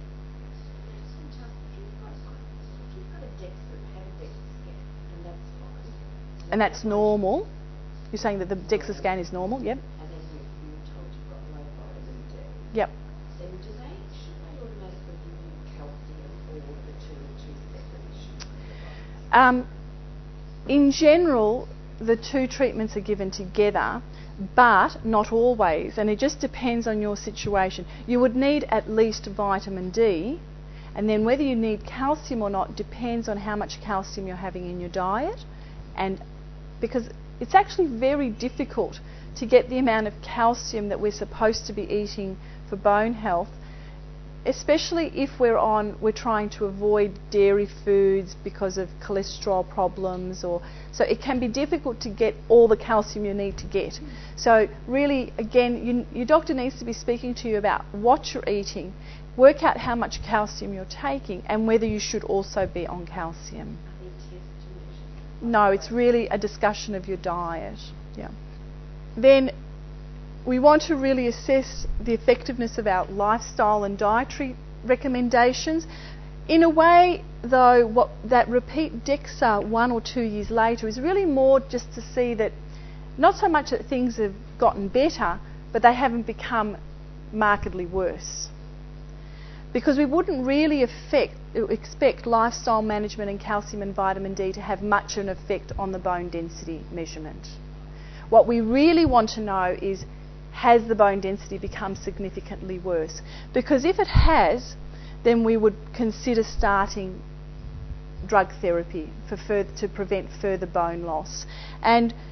[SPEAKER 3] And that's normal. You're saying that the DEXA scan is normal, yep.
[SPEAKER 5] And then you're told you've got low vitamin D.
[SPEAKER 3] Yep.
[SPEAKER 5] Then should they automatically give you calcium, or the two separate issues?
[SPEAKER 3] In general, the two treatments are given together, but not always, and it just depends on your situation. You would need at least vitamin D, and then whether you need calcium or not depends on how much calcium you're having in your diet, and because it's actually very difficult to get the amount of calcium that we're supposed to be eating for bone health, especially if we're trying to avoid dairy foods because of cholesterol problems, so it can be difficult to get all the calcium you need to get. So really, again, your doctor needs to be speaking to you about what you're eating, work out how much calcium you're taking, and whether you should also be on calcium. No, it's really a discussion of your diet. Yeah. Then we want to really assess the effectiveness of our lifestyle and dietary recommendations. In a way, though, that repeat DEXA 1 or 2 years later is really more just to see that not so much that things have gotten better, but they haven't become markedly worse. Because we wouldn't really expect lifestyle management and calcium and vitamin D to have much of an effect on the bone density measurement. What we really want to know is, has the bone density become significantly worse? Because if it has, then we would consider starting drug therapy to prevent further bone loss. And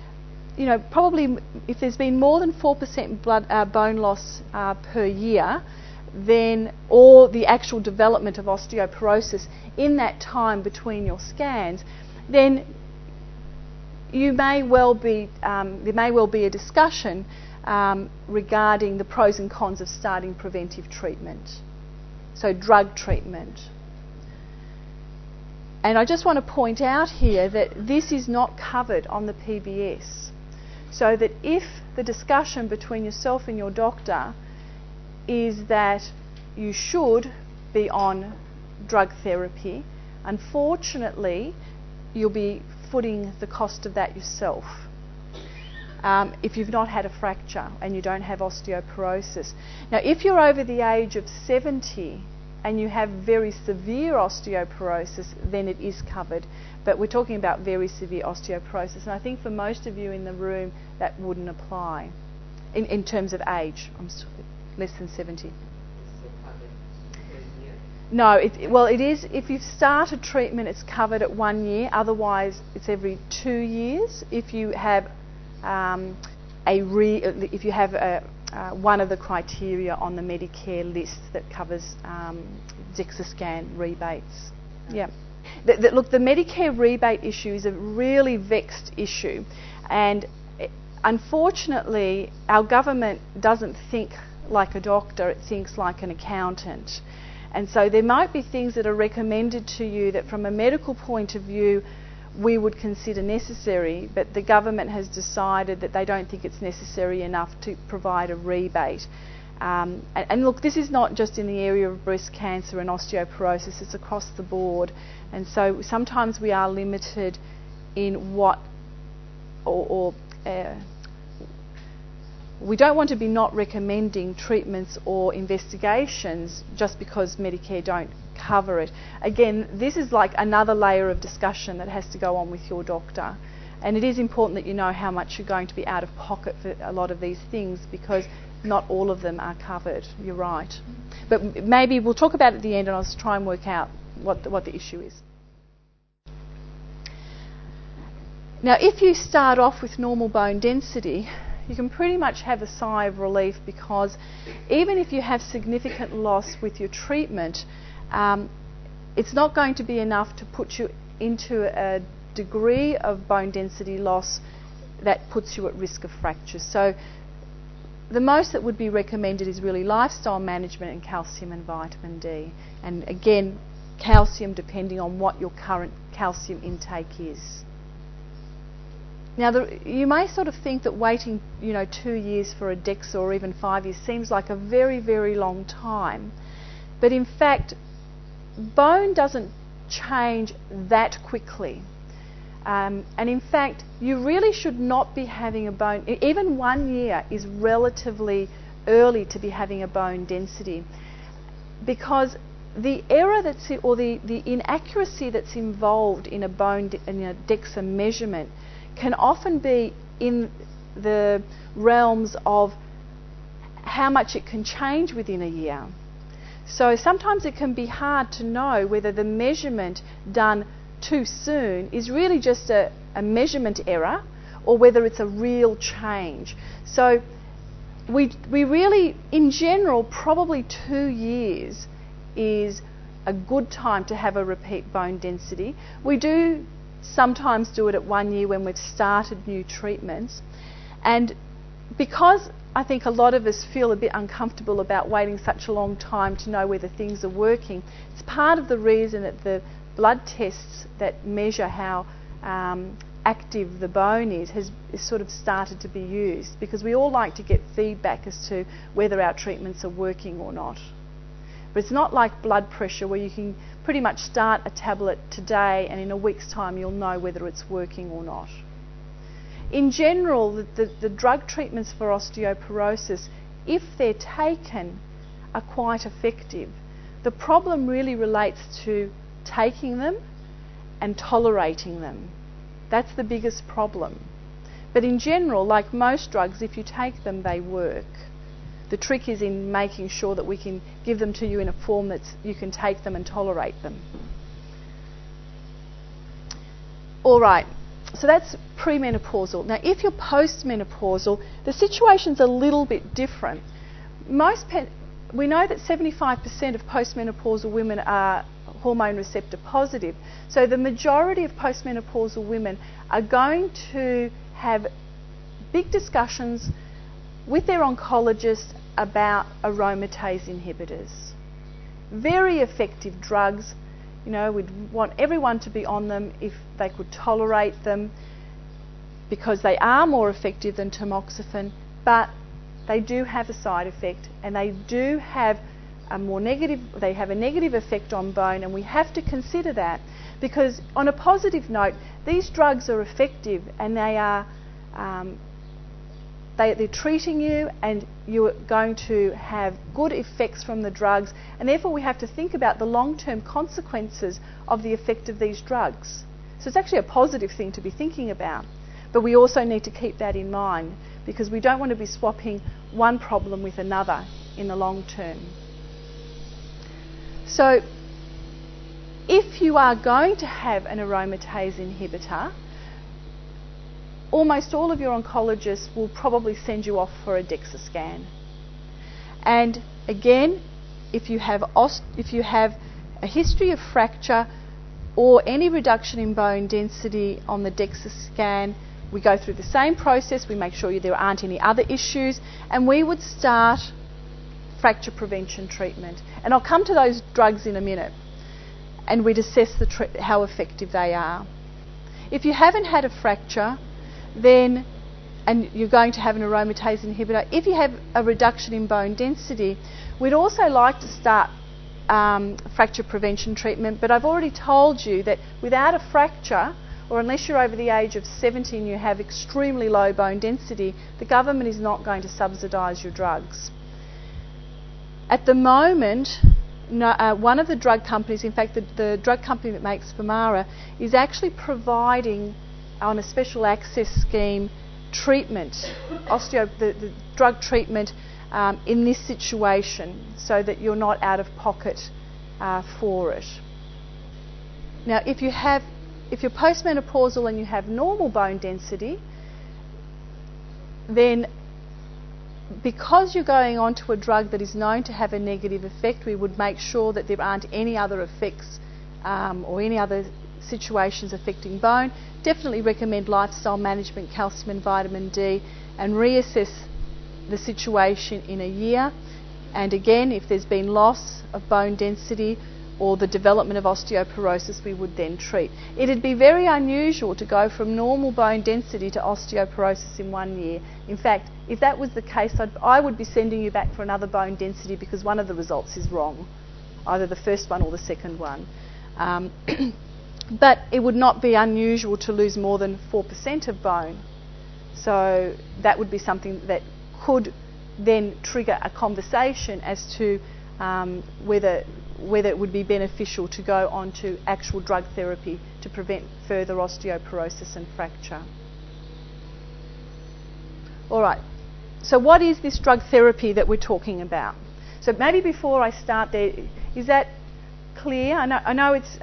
[SPEAKER 3] probably if there's been more than 4% bone loss per year, then, or the actual development of osteoporosis in that time between your scans, then there may well be a discussion regarding the pros and cons of starting preventive treatment, so drug treatment. And I just want to point out here that this is not covered on the PBS, so that if the discussion between yourself and your doctor is that you should be on drug therapy, unfortunately you'll be footing the cost of that yourself if you've not had a fracture and you don't have osteoporosis. Now, if you're over the age of 70 and you have very severe osteoporosis, then it is covered. But we're talking about very severe osteoporosis, and I think for most of you in the room that wouldn't apply in terms of age. I'm less than 70. No, it is. If you've started treatment, it's covered at 1 year. Otherwise, it's every 2 years. If you have one of the criteria on the Medicare list that covers DEXA scan rebates. Yeah. Look, the Medicare rebate issue is a really vexed issue, and unfortunately, our government doesn't think like a doctor; it thinks like an accountant. And so there might be things that are recommended to you that from a medical point of view we would consider necessary, but the government has decided that they don't think it's necessary enough to provide a rebate. And look, this is not just in the area of breast cancer and osteoporosis, it's across the board. And so sometimes we are limited in what, we don't want to be not recommending treatments or investigations just because Medicare don't cover it. Again, this is like another layer of discussion that has to go on with your doctor. And it is important that you know how much you're going to be out of pocket for a lot of these things, because not all of them are covered. You're right. But maybe we'll talk about it at the end, and I'll just try and work out what the issue is. Now, if you start off with normal bone density, you can pretty much have a sigh of relief, because even if you have significant loss with your treatment, it's not going to be enough to put you into a degree of bone density loss that puts you at risk of fracture. So the most that would be recommended is really lifestyle management and calcium and vitamin D. And again, calcium depending on what your current calcium intake is. Now, you may sort of think that waiting, 2 years for a DEXA or even 5 years seems like a very, very long time. But in fact, bone doesn't change that quickly. And in fact, you really should not be having a bone, even 1 year is relatively early to be having a bone density, because the error the inaccuracy that's involved in a DEXA measurement can often be in the realms of how much it can change within a year. So sometimes it can be hard to know whether the measurement done too soon is really just a measurement error or whether it's a real change. So we really, in general, probably 2 years is a good time to have a repeat bone density. We do sometimes do it at 1 year when we've started new treatments. And because I think a lot of us feel a bit uncomfortable about waiting such a long time to know whether things are working, it's part of the reason that the blood tests that measure how active the bone is sort of started to be used, because we all like to get feedback as to whether our treatments are working or not. But it's not like blood pressure where you can pretty much start a tablet today and in a week's time you'll know whether it's working or not. In general, the drug treatments for osteoporosis, if they're taken, are quite effective. The problem really relates to taking them and tolerating them. That's the biggest problem. But in general, like most drugs, if you take them, they work. The trick is in making sure that we can give them to you in a form that you can take them and tolerate them. All right. So that's premenopausal. Now, if you're postmenopausal, the situation's a little bit different. We know that 75% of postmenopausal women are hormone receptor positive. So the majority of postmenopausal women are going to have big discussions with their oncologist about aromatase inhibitors. Very effective drugs. You know, we'd want everyone to be on them if they could tolerate them, because they are more effective than tamoxifen, but they do have a side effect, and they do have a negative effect on bone, and we have to consider that, because on a positive note, these drugs are effective, and they're treating you, and you're going to have good effects from the drugs, and therefore we have to think about the long-term consequences of the effect of these drugs. So it's actually a positive thing to be thinking about, but we also need to keep that in mind, because we don't want to be swapping one problem with another in the long term. So if you are going to have an aromatase inhibitor, almost all of your oncologists will probably send you off for a DEXA scan. And again, if you have a history of fracture or any reduction in bone density on the DEXA scan, we go through the same process. We make sure there aren't any other issues, and we would start fracture prevention treatment. And I'll come to those drugs in a minute, and we'd assess how effective they are. If you haven't had a fracture, then, and you're going to have an aromatase inhibitor, if you have a reduction in bone density, we'd also like to start fracture prevention treatment, but I've already told you that without a fracture, or unless you're over the age of 70 and you have extremely low bone density, the government is not going to subsidise your drugs. At the moment, one of the drug companies, in fact the drug company that makes Femara, is actually providing on a special access scheme treatment, the drug treatment in this situation, so that you're not out of pocket for it. Now, if you're postmenopausal and you have normal bone density, then because you're going on to a drug that is known to have a negative effect, we would make sure that there aren't any other effects or any other situations affecting bone. Definitely recommend lifestyle management, calcium and vitamin D, and reassess the situation in a year. And again, if there's been loss of bone density or the development of osteoporosis, we would then treat. It'd be very unusual to go from normal bone density to osteoporosis in 1 year. In fact, if that was the case, I would be sending you back for another bone density, because one of the results is wrong, either the first one or the second one. But it would not be unusual to lose more than 4% of bone. So that would be something that could then trigger a conversation as to whether it would be beneficial to go on to actual drug therapy to prevent further osteoporosis and fracture. All right, so what is this drug therapy that we're talking about? So maybe before I start there, is that clear? I know it's...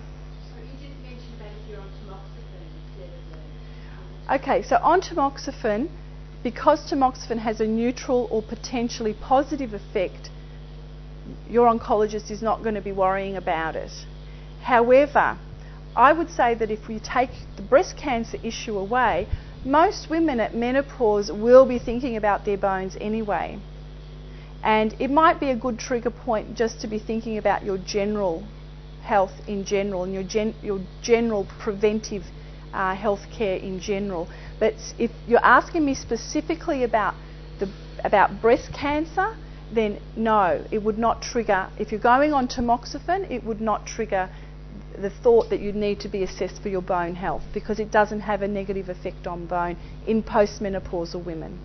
[SPEAKER 3] Okay, so on tamoxifen, because tamoxifen has a neutral or potentially positive effect, your oncologist is not going to be worrying about it. However, I would say that if we take the breast cancer issue away, most women at menopause will be thinking about their bones anyway. And it might be a good trigger point just to be thinking about your general health in general, and your general preventive health care in general. But if you're asking me specifically about breast cancer, then no, it would not trigger. If you're going on tamoxifen, it would not trigger the thought that you need to be assessed for your bone health, because it doesn't have a negative effect on bone in postmenopausal women.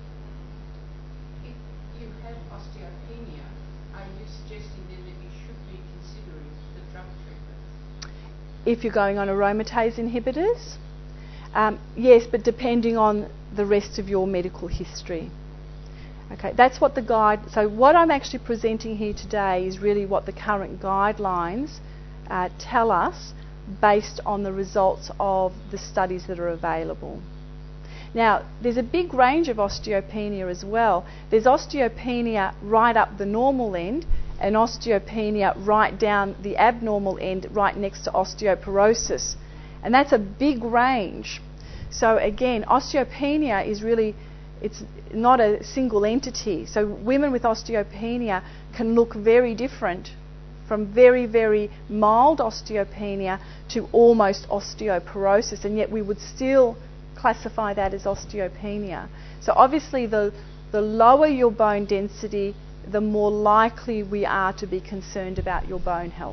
[SPEAKER 5] If you have osteopenia, are you suggesting then that you should be considering the drug treatment?
[SPEAKER 3] If you're going on aromatase inhibitors, yes, but depending on the rest of your medical history. Okay, that's what the guide. So what I'm actually presenting here today is really what the current guidelines tell us based on the results of the studies that are available. Now, there's a big range of osteopenia as well. There's osteopenia right up the normal end and osteopenia right down the abnormal end, right next to osteoporosis. And that's a big range. So again, osteopenia is really, it's not a single entity. So women with osteopenia can look very different, from very, very mild osteopenia to almost osteoporosis, and yet we would still classify that as osteopenia. So obviously the lower your bone density, the more likely we are to be concerned about your bone health.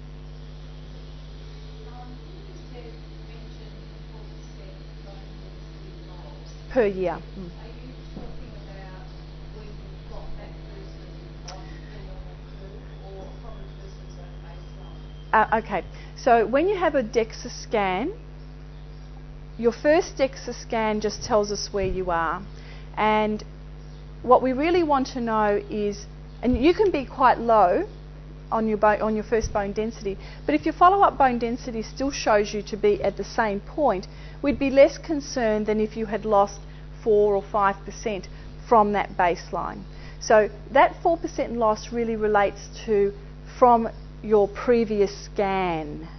[SPEAKER 4] You mentioned 4% bone density loss.
[SPEAKER 3] Per year.
[SPEAKER 4] Are you talking about when you've got that person on the normal curve or from the person's own baseline?
[SPEAKER 3] Okay, so when you have a DEXA scan, your first DEXA scan just tells us where you are. And what we really want to know is, and you can be quite low on your first bone density, but if your follow-up bone density still shows you to be at the same point, we'd be less concerned than if you had lost 4 or 5% from that baseline. So that 4% loss really relates to from your previous scan.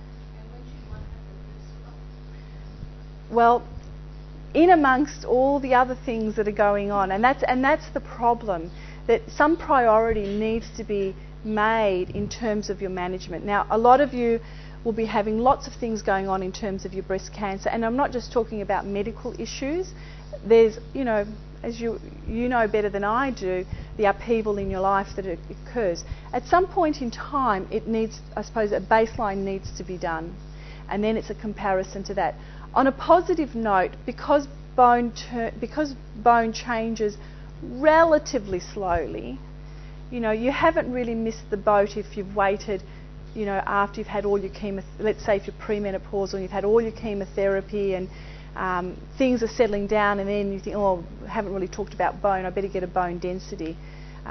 [SPEAKER 3] Well, in amongst all the other things that are going on, and that's the problem, that some priority needs to be made in terms of your management. Now, a lot of you will be having lots of things going on in terms of your breast cancer, and I'm not just talking about medical issues. There's, as you know better than I do, the upheaval in your life that occurs. At some point in time, it needs, I suppose, a baseline needs to be done, and then it's a comparison to that. On a positive note, because bone changes relatively slowly, you haven't really missed the boat if you've waited, after you've had all your let's say if you're premenopausal and you've had all your chemotherapy and things are settling down, and then you think, oh, I haven't really talked about bone, I better get a bone density.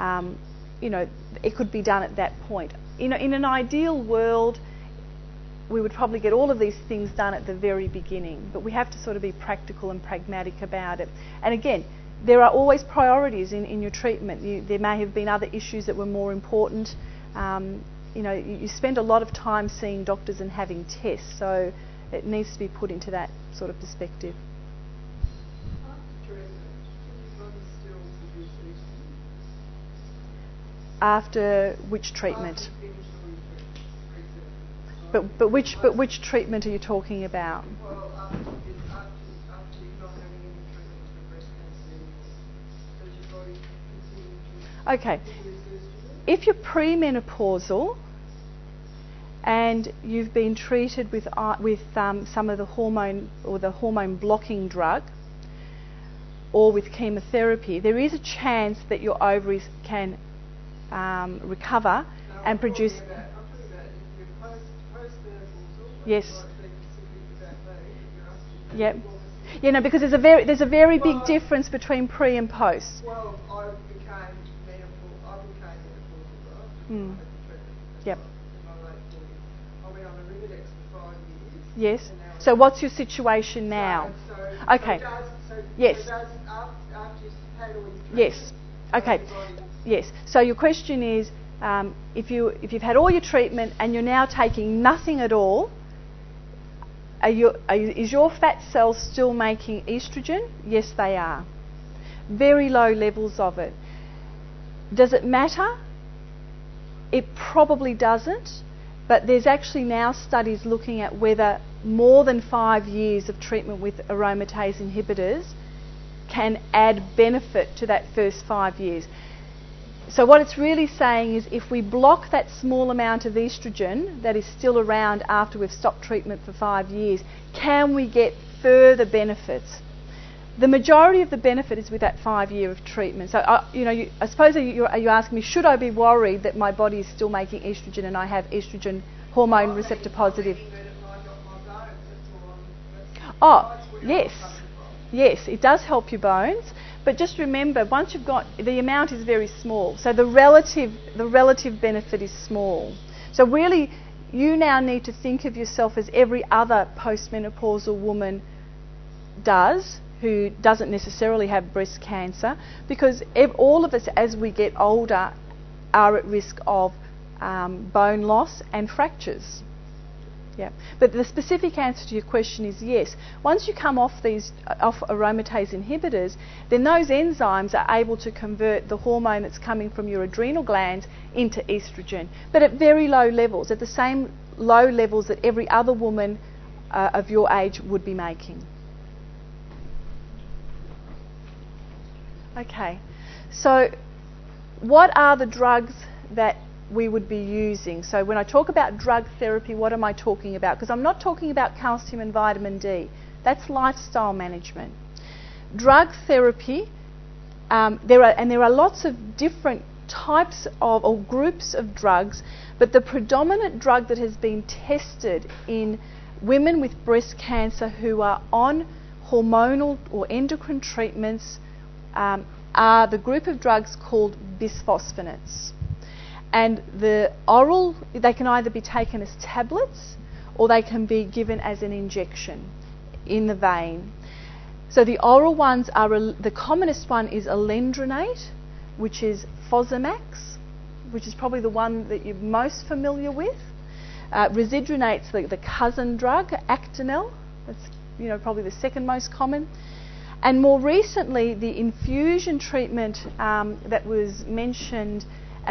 [SPEAKER 3] It could be done at that point. In an ideal world, we would probably get all of these things done at the very beginning, but we have to sort of be practical and pragmatic about it. And again, there are always priorities in your treatment. There may have been other issues that were more important. You spend a lot of time seeing doctors and having tests, so it needs to be put into that sort of perspective. After which treatment? But which treatment are you talking about?
[SPEAKER 6] Well, after you're not having any treatment for breast cancer anymore, does your body continue to
[SPEAKER 3] Okay. If you're premenopausal and you've been treated with some of the hormone or the hormone blocking drug or with chemotherapy, there is a chance that your ovaries can recover and produce.
[SPEAKER 6] I'm talking about if you're post-menopausal.
[SPEAKER 3] Yes.
[SPEAKER 6] Yep.
[SPEAKER 3] Because there's a very big difference between pre and post.
[SPEAKER 6] Well, I became menopausal, right?
[SPEAKER 3] Mm. Yep.
[SPEAKER 6] In my late 40s. I went on Arimidex for 5 years.
[SPEAKER 3] Yes. So what's your situation now? Okay. Yes.
[SPEAKER 6] So after you've had all your treatment,
[SPEAKER 3] Yes. Okay. Yes. So your question is, if you've had all your treatment and you're now taking nothing at all, is your fat cells still making estrogen? Yes, they are. Very low levels of it. Does it matter? It probably doesn't, but there's actually now studies looking at whether more than 5 years of treatment with aromatase inhibitors can add benefit to that first 5 years. So what it's really saying is if we block that small amount of estrogen that is still around after we've stopped treatment for 5 years, can we get further benefits? The majority of the benefit is with that 5 year of treatment. So, I suppose are you asking me, should I be worried that my body is still making estrogen and I have estrogen hormone receptor positive? Oh, yes. Yes, it does help your bones. But just remember, once you've got, the amount is very small. So the relative benefit is small. So really, you now need to think of yourself as every other postmenopausal woman does, who doesn't necessarily have breast cancer, because all of us as we get older are at risk of bone loss and fractures. Yeah. But the specific answer to your question is yes. Once you come off aromatase inhibitors, then those enzymes are able to convert the hormone that's coming from your adrenal glands into estrogen, but at very low levels, at the same low levels that every other woman of your age would be making. Okay, so what are the drugs that we would be using? So when I talk about drug therapy, what am I talking about? Because I'm not talking about calcium and vitamin D. That's lifestyle management. Drug therapy, there are lots of different types of or groups of drugs, but the predominant drug that has been tested in women with breast cancer who are on hormonal or endocrine treatments are the group of drugs called bisphosphonates. And the oral, they can either be taken as tablets or they can be given as an injection in the vein. So the oral ones are, the commonest one is alendronate, which is Fosamax, which is probably the one that you're most familiar with. Residronate's the cousin drug, Actonel. That's probably the second most common. And more recently, the infusion treatment that was mentioned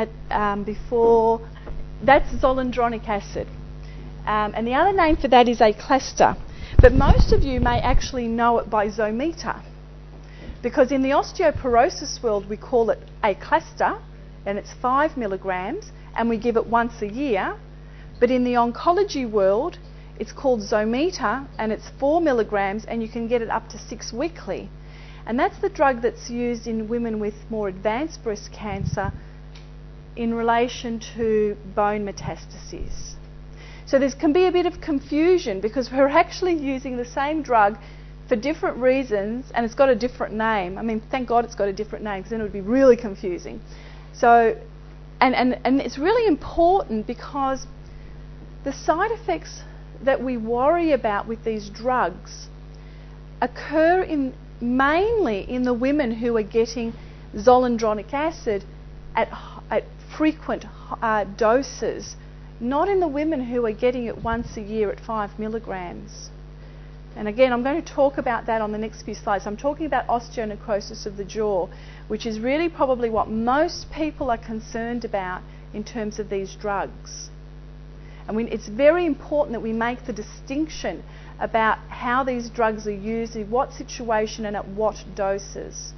[SPEAKER 3] before, that's zoledronic acid. And the other name for that is Aclasta. But most of you may actually know it by Zometa, because in the osteoporosis world we call it Aclasta, and it's 5 milligrams, and we give it once a year. But in the oncology world, it's called Zometa, and it's 4 milligrams, and you can get it up to 6 weekly. And that's the drug that's used in women with more advanced breast cancer in relation to bone metastases. So there can be a bit of confusion because we're actually using the same drug for different reasons, and it's got a different name. I mean, thank God it's got a different name, because then it would be really confusing. So, and it's really important because the side effects that we worry about with these drugs occur mainly in the women who are getting zoledronic acid at frequent doses, not in the women who are getting it once a year at 5 milligrams. And again, I'm going to talk about that on the next few slides. I'm talking about osteonecrosis of the jaw, which is really probably what most people are concerned about in terms of these drugs. And it's very important that we make the distinction about how these drugs are used, in what situation and at what doses.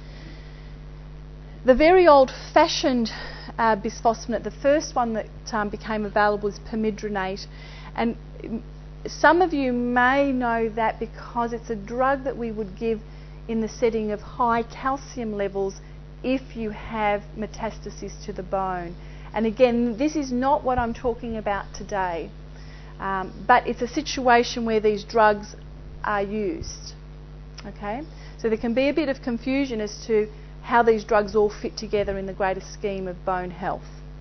[SPEAKER 3] The very old-fashioned bisphosphonate, the first one that became available is pamidronate. And some of you may know that because it's a drug that we would give in the setting of high calcium levels if you have metastases to the bone. And again, this is not what I'm talking about today, but it's a situation where these drugs are used. Okay? So there can be a bit of confusion as to how these drugs all fit together in the greater scheme of bone health.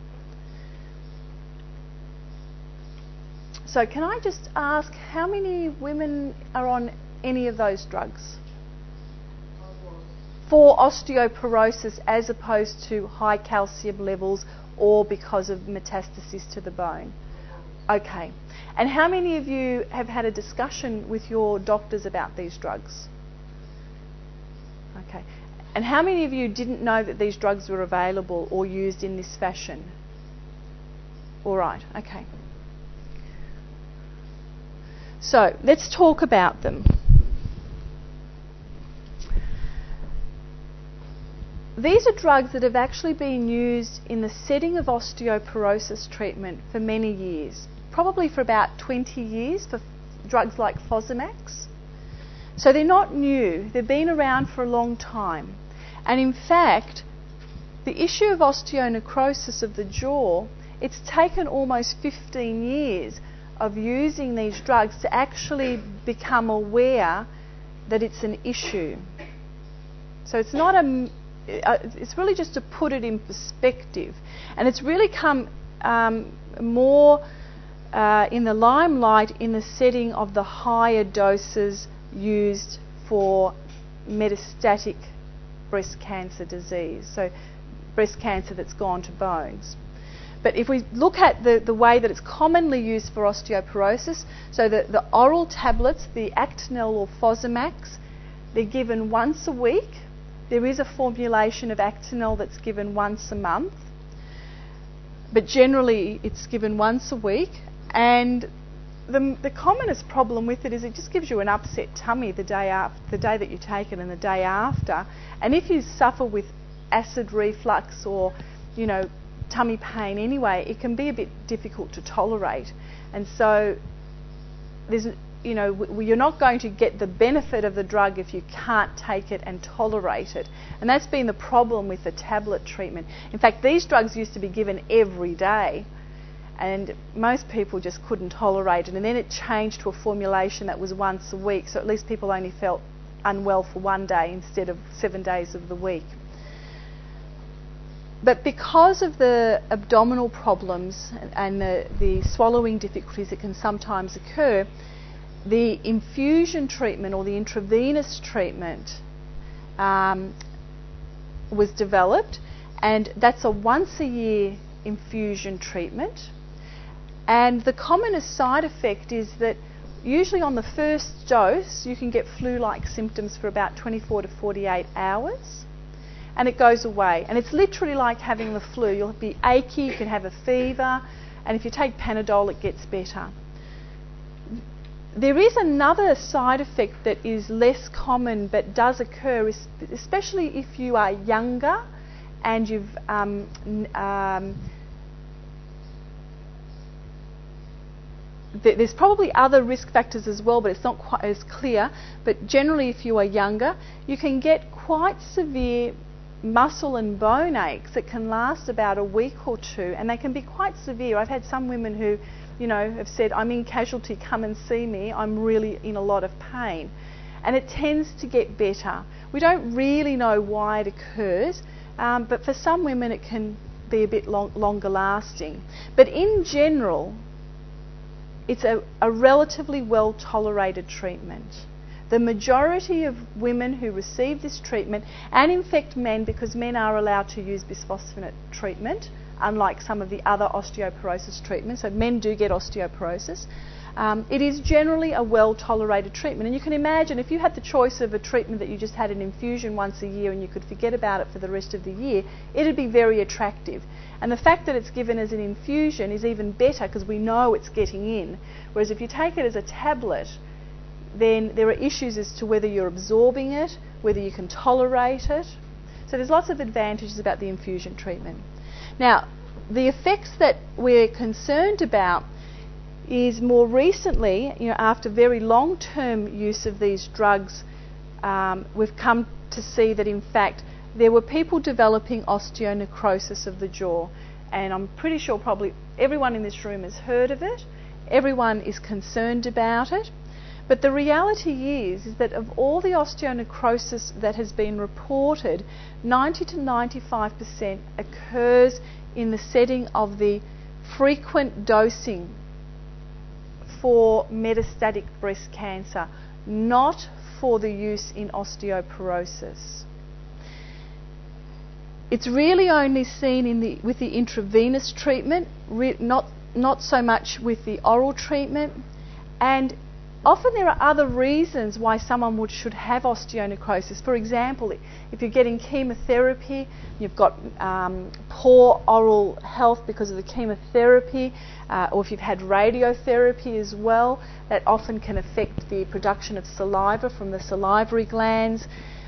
[SPEAKER 3] So can I just ask, how many women are on any of those drugs for osteoporosis as opposed to high calcium levels or because of metastases to the bone? Okay. And how many of you have had a discussion with your doctors about these drugs? Okay. And how many of you didn't know that these drugs were available or used in this fashion? All right. Okay. So let's talk about them. These are drugs that have actually been used in the setting of osteoporosis treatment for many years, probably for about 20 years for drugs like Fosamax. So they're not new, they've been around for a long time. And in fact, the issue of osteonecrosis of the jaw, it's taken almost 15 years of using these drugs to actually become aware that it's an issue. So it's not it's really just to put it in perspective. And it's really come more in the limelight in the setting of the higher doses used for metastatic breast cancer disease, so breast cancer that's gone to bones. But if we look at the way that it's commonly used for osteoporosis, so the oral tablets, the Actonel or Fosamax, they're given once a week. There is a formulation of Actonel that's given once a month, but generally it's given once a week. And the commonest problem with it is it just gives you an upset tummy the day that you take it and the day after. And if you suffer with acid reflux or, tummy pain anyway, it can be a bit difficult to tolerate. And so you're not going to get the benefit of the drug if you can't take it and tolerate it. And that's been the problem with the tablet treatment. In fact, these drugs used to be given every day, and most people just couldn't tolerate it. And then it changed to a formulation that was once a week, so at least people only felt unwell for one day instead of 7 days of the week. But because of the abdominal problems and the swallowing difficulties that can sometimes occur, the infusion treatment or the intravenous treatment was developed, and that's a once-a-year infusion treatment. And the commonest side effect is that usually on the first dose you can get flu-like symptoms for about 24 to 48 hours, and it goes away. And it's literally like having the flu. You'll be achy, you can have a fever, and if you take Panadol it gets better. There is another side effect that is less common but does occur, especially if you are younger and you've there's probably other risk factors as well, but it's not quite as clear. But generally, if you are younger, you can get quite severe muscle and bone aches that can last about a week or two, and they can be quite severe. I've had some women who, have said, I'm in casualty, come and see me, I'm really in a lot of pain. And it tends to get better. We don't really know why it occurs, but for some women it can be a bit longer lasting. But in general, it's a relatively well tolerated treatment. The majority of women who receive this treatment, and in fact men, because men are allowed to use bisphosphonate treatment, unlike some of the other osteoporosis treatments, so men do get osteoporosis, it is generally a well tolerated treatment. And you can imagine if you had the choice of a treatment that you just had an infusion once a year and you could forget about it for the rest of the year, it would be very attractive. And the fact that it's given as an infusion is even better because we know it's getting in. Whereas if you take it as a tablet, then there are issues as to whether you're absorbing it, whether you can tolerate it. So there's lots of advantages about the infusion treatment. Now, the effects that we're concerned about is more recently, after very long-term use of these drugs, we've come to see that in fact there were people developing osteonecrosis of the jaw, and I'm pretty sure probably everyone in this room has heard of it. Everyone is concerned about it. But the reality is that of all the osteonecrosis that has been reported, 90 to 95% occurs in the setting of the frequent dosing for metastatic breast cancer, not for the use in osteoporosis. It's really only seen with the intravenous treatment, not so much with the oral treatment. And often there are other reasons why someone should have osteonecrosis. For example, if you're getting chemotherapy, you've got poor oral health because of the chemotherapy, or if you've had radiotherapy as well, that often can affect the production of saliva from the salivary glands.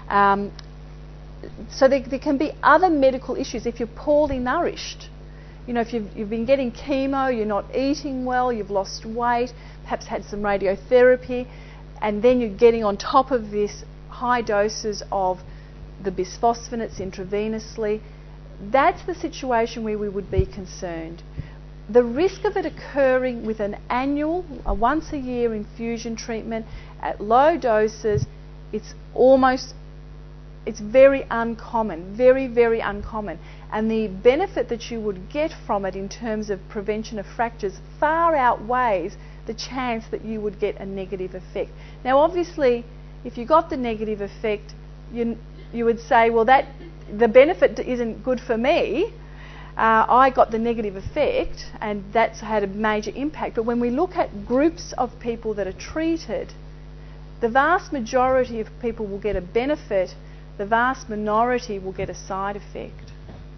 [SPEAKER 3] So there can be other medical issues if you're poorly nourished. If you've been getting chemo, you're not eating well, you've lost weight, perhaps had some radiotherapy, and then you're getting on top of this high doses of the bisphosphonates intravenously, that's the situation where we would be concerned. The risk of it occurring with a once-a-year infusion treatment at low doses, it's almost It's very uncommon, very, very uncommon. And the benefit that you would get from it in terms of prevention of fractures far outweighs the chance that you would get a negative effect. Now, obviously, if you got the negative effect, you would say, well, that the benefit isn't good for me. I got the negative effect, and that's had a major impact. But when we look at groups of people that are treated, the vast majority of people will get a benefit. The vast minority will get a side effect.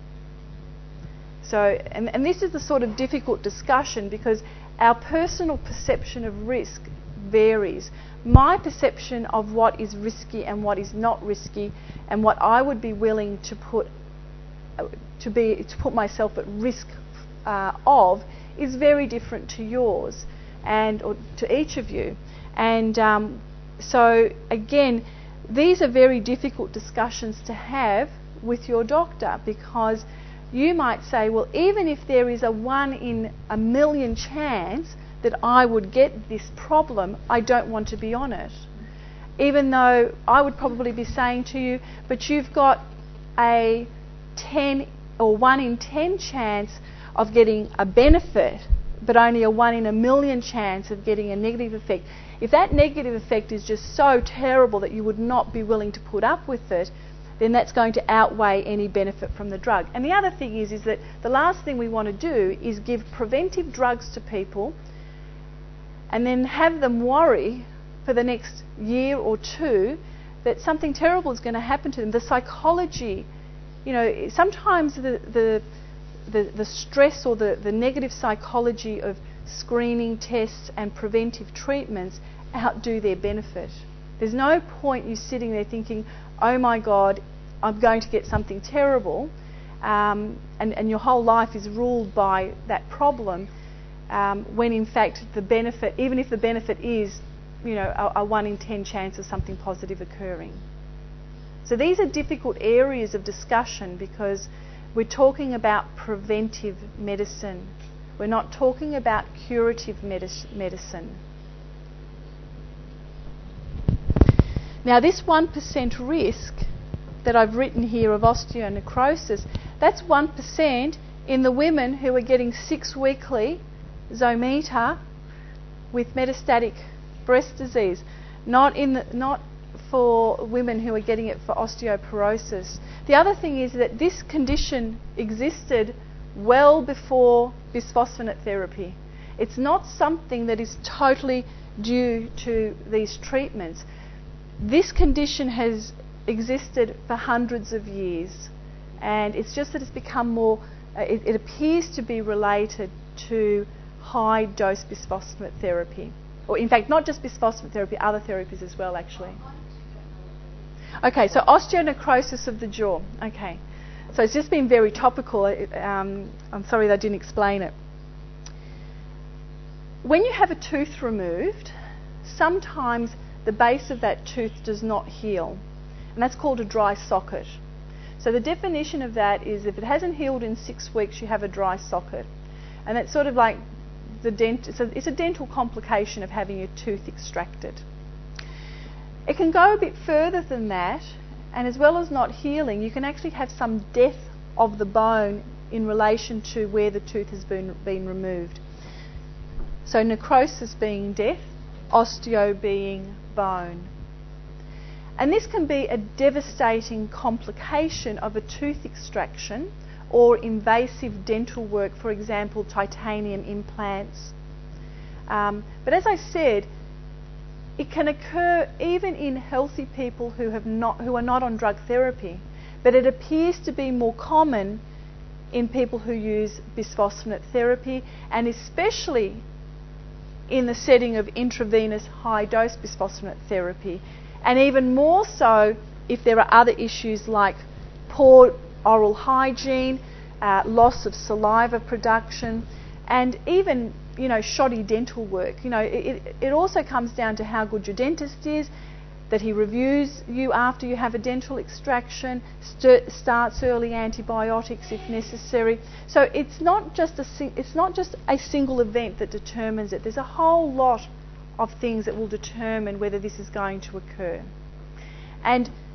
[SPEAKER 3] So, and this is the sort of difficult discussion because our personal perception of risk varies. My perception of what is risky and what is not risky, and what I would be willing to put myself at risk of, is very different to yours or to each of you. And so again, these are very difficult discussions to have with your doctor, because you might say, well, even if there is a 1 in a million chance that I would get this problem, I don't want to be on it. Even though I would probably be saying to you, but you've got a 10 or 1 in 10 chance of getting a benefit, but only a 1 in a million chance of getting a negative effect. If that negative effect is just so terrible that you would not be willing to put up with it, then that's going to outweigh any benefit from the drug. And the other thing is that the last thing we want to do is give preventive drugs to people and then have them worry for the next year or two that something terrible is going to happen to them. The psychology, sometimes the stress or the negative psychology of screening tests and preventive treatments outdo their benefit. There's no point you sitting there thinking, oh my God, I'm going to get something terrible, and your whole life is ruled by that problem, when in fact the benefit, even if the benefit is a 1 in 10 chance of something positive occurring. So these are difficult areas of discussion because we're talking about preventive medicine. We're not talking about curative medicine. Now, this 1% risk that I've written here of osteonecrosis, that's 1% in the women who are getting 6-weekly Zometa with metastatic breast disease, not for women who are getting it for osteoporosis. The other thing is that this condition existed well before bisphosphonate therapy. It's not something that is totally due to these treatments. This condition has existed for hundreds of years, and it's just that it's become more, it appears to be related to high dose bisphosphonate therapy. Or in fact, not just bisphosphonate therapy, other therapies as well actually. Okay, so osteonecrosis of the jaw. Okay, so it's just been very topical. I'm sorry that I didn't explain it. When you have a tooth removed, sometimes the base of that tooth does not heal, and that's called a dry socket. So the definition of that is if it hasn't healed in 6 weeks, you have a dry socket. And that's sort of like it's a dental complication of having your tooth extracted. It can go a bit further than that, and as well as not healing, you can actually have some death of the bone in relation to where the tooth has been removed. So necrosis being death, osteo being bone. And this can be a devastating complication of a tooth extraction or invasive dental work, for example, titanium implants. But as I said, it can occur even in healthy people who are not on drug therapy, but it appears to be more common in people who use bisphosphonate therapy, and especially in the setting of intravenous high-dose bisphosphonate therapy, and even more so if there are other issues like poor oral hygiene, loss of saliva production, and even shoddy dental work. It also comes down to how good your dentist is, that he reviews you after you have a dental extraction, starts early antibiotics if necessary. So it's not just a single event that determines it. There's a whole lot of things that will determine whether this is going to occur. And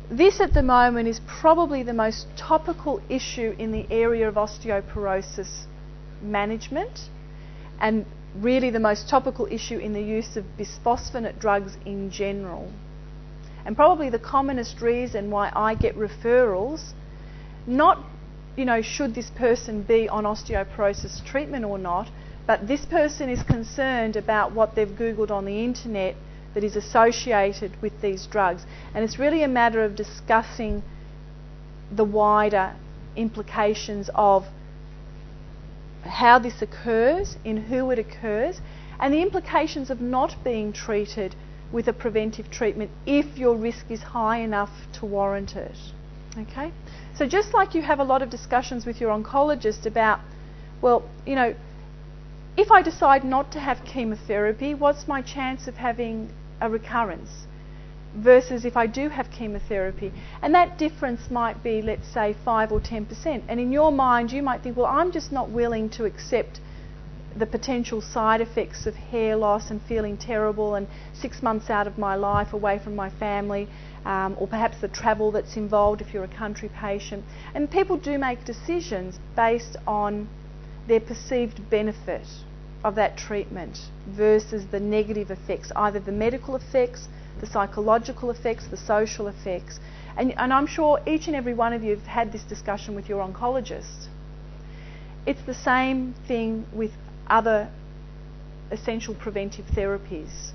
[SPEAKER 3] This at the moment is probably the most topical issue in the area of osteoporosis management, and really the most topical issue in the use of bisphosphonate drugs in general. And probably the commonest reason why I get referrals, not, should this person be on osteoporosis treatment or not, but this person is concerned about what they've Googled on the internet that is associated with these drugs. And it's really a matter of discussing the wider implications of how this occurs, in who it occurs, and the implications of not being treated with a preventive treatment if your risk is high enough to warrant it. Okay? So just like you have a lot of discussions with your oncologist about, well, if I decide not to have chemotherapy, what's my chance of having a recurrence versus if I do have chemotherapy? And that difference might be, let's say, 5 or 10%. And in your mind, you might think, well, I'm just not willing to accept the potential side effects of hair loss and feeling terrible and 6 months out of my life away from my family, or perhaps the travel that's involved if you're a country patient. And people do make decisions based on their perceived benefit of that treatment versus the negative effects, either the medical effects, the psychological effects, the social effects. And I'm sure each and every one of you have had this discussion with your oncologist. It's the same thing with other essential preventive therapies.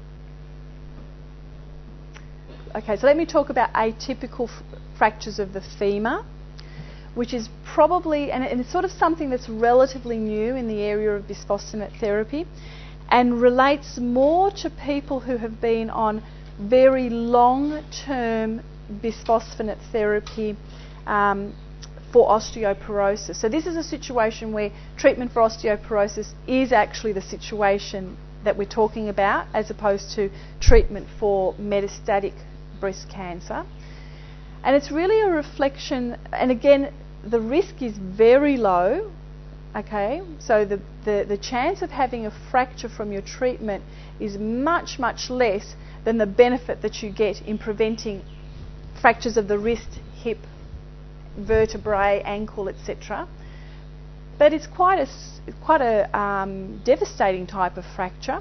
[SPEAKER 3] Okay, so let me talk about atypical fractures of the femur, which is probably, and it's sort of something that's relatively new in the area of bisphosphonate therapy, and relates more to people who have been on very long-term bisphosphonate therapy for osteoporosis. So this is a situation where treatment for osteoporosis is actually the situation that we're talking about, as opposed to treatment for metastatic breast cancer. And it's really a reflection, and again, the risk is very low, okay? So the chance of having a fracture from your treatment is much, much less than the benefit that you get in preventing fractures of the wrist, hip, vertebrae, ankle, etc. But it's quite a devastating type of fracture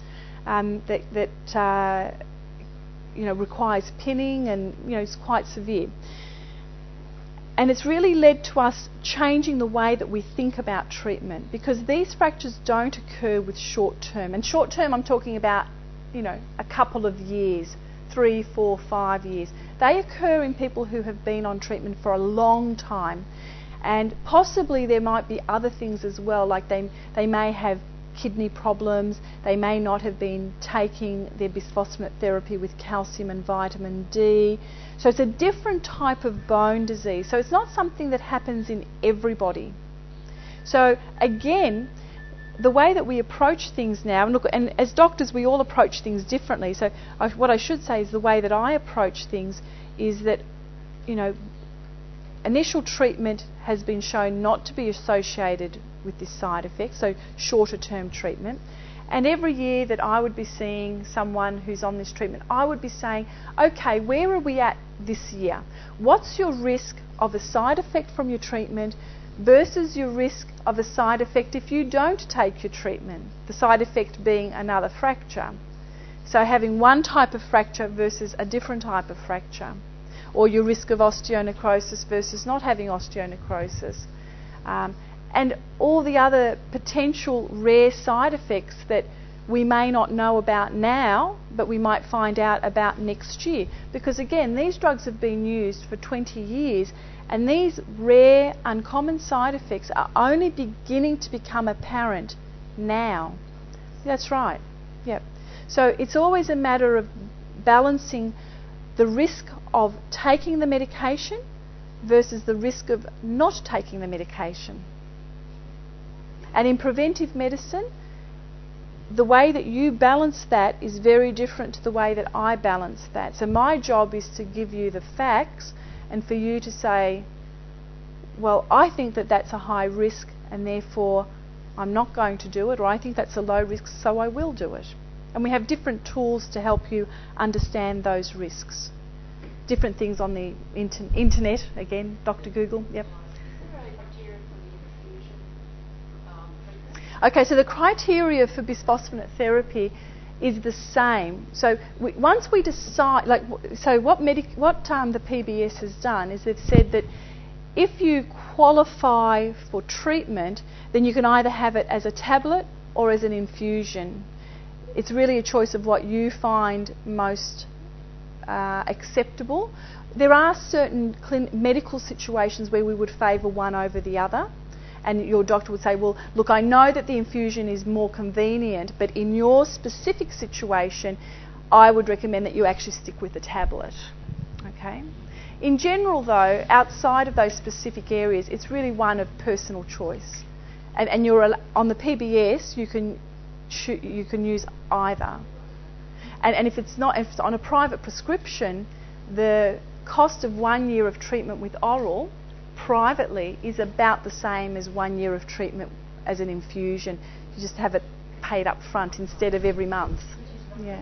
[SPEAKER 3] that requires pinning, and is quite severe. And it's really led to us changing the way that we think about treatment, because these fractures don't occur with short term. And short term, I'm talking about, a couple of years, 3, 4, 5 years. They occur in people who have been on treatment for a long time. And possibly there might be other things as well, like they may have kidney problems, they may not have been taking their bisphosphonate therapy with calcium and vitamin D. So it's a different type of bone disease. So it's not something that happens in everybody. So again, the way that we approach things now, and as doctors we all approach things differently. So what I should say is the way that I approach things is that, initial treatment has been shown not to be associated with this side effect, so shorter term treatment. And every year that I would be seeing someone who's on this treatment, I would be saying, okay, where are we at this year? What's your risk of a side effect from your treatment versus your risk of a side effect if you don't take your treatment? The side effect being another fracture. So having one type of fracture versus a different type of fracture. Or your risk of osteonecrosis versus not having osteonecrosis. And all the other potential rare side effects that we may not know about now, but we might find out about next year. Because again, these drugs have been used for 20 years, and these rare, uncommon side effects are only beginning to become apparent now. That's right. Yep. So it's always a matter of balancing the risk of taking the medication versus the risk of not taking the medication. And in preventive medicine, the way that you balance that is very different to the way that I balance that. So my job is to give you the facts and for you to say, well, I think that that's a high risk and therefore I'm not going to do it, or I think that's a low risk so I will do it. And we have different tools to help you understand those risks. different things on the internet. Again, Dr. Google. Yep. Okay, so the criteria for bisphosphonate therapy is the same. So once we decide, what the PBS has done is they've said that if you qualify for treatment, then you can either have it as a tablet or as an infusion. It's really a choice of what you find most acceptable. There are certain medical situations where we would favour one over the other, and your doctor would say, well, look, I know that the infusion is more convenient, but in your specific situation, I would recommend that you actually stick with the tablet. Okay. In general, though, outside of those specific areas, it's really one of personal choice, and you're on the PBS, you can use either. And if it's on a private prescription, the cost of 1 year of treatment with oral privately is about the same as 1 year of treatment as an infusion. You just have it paid up front instead of every month. Yeah.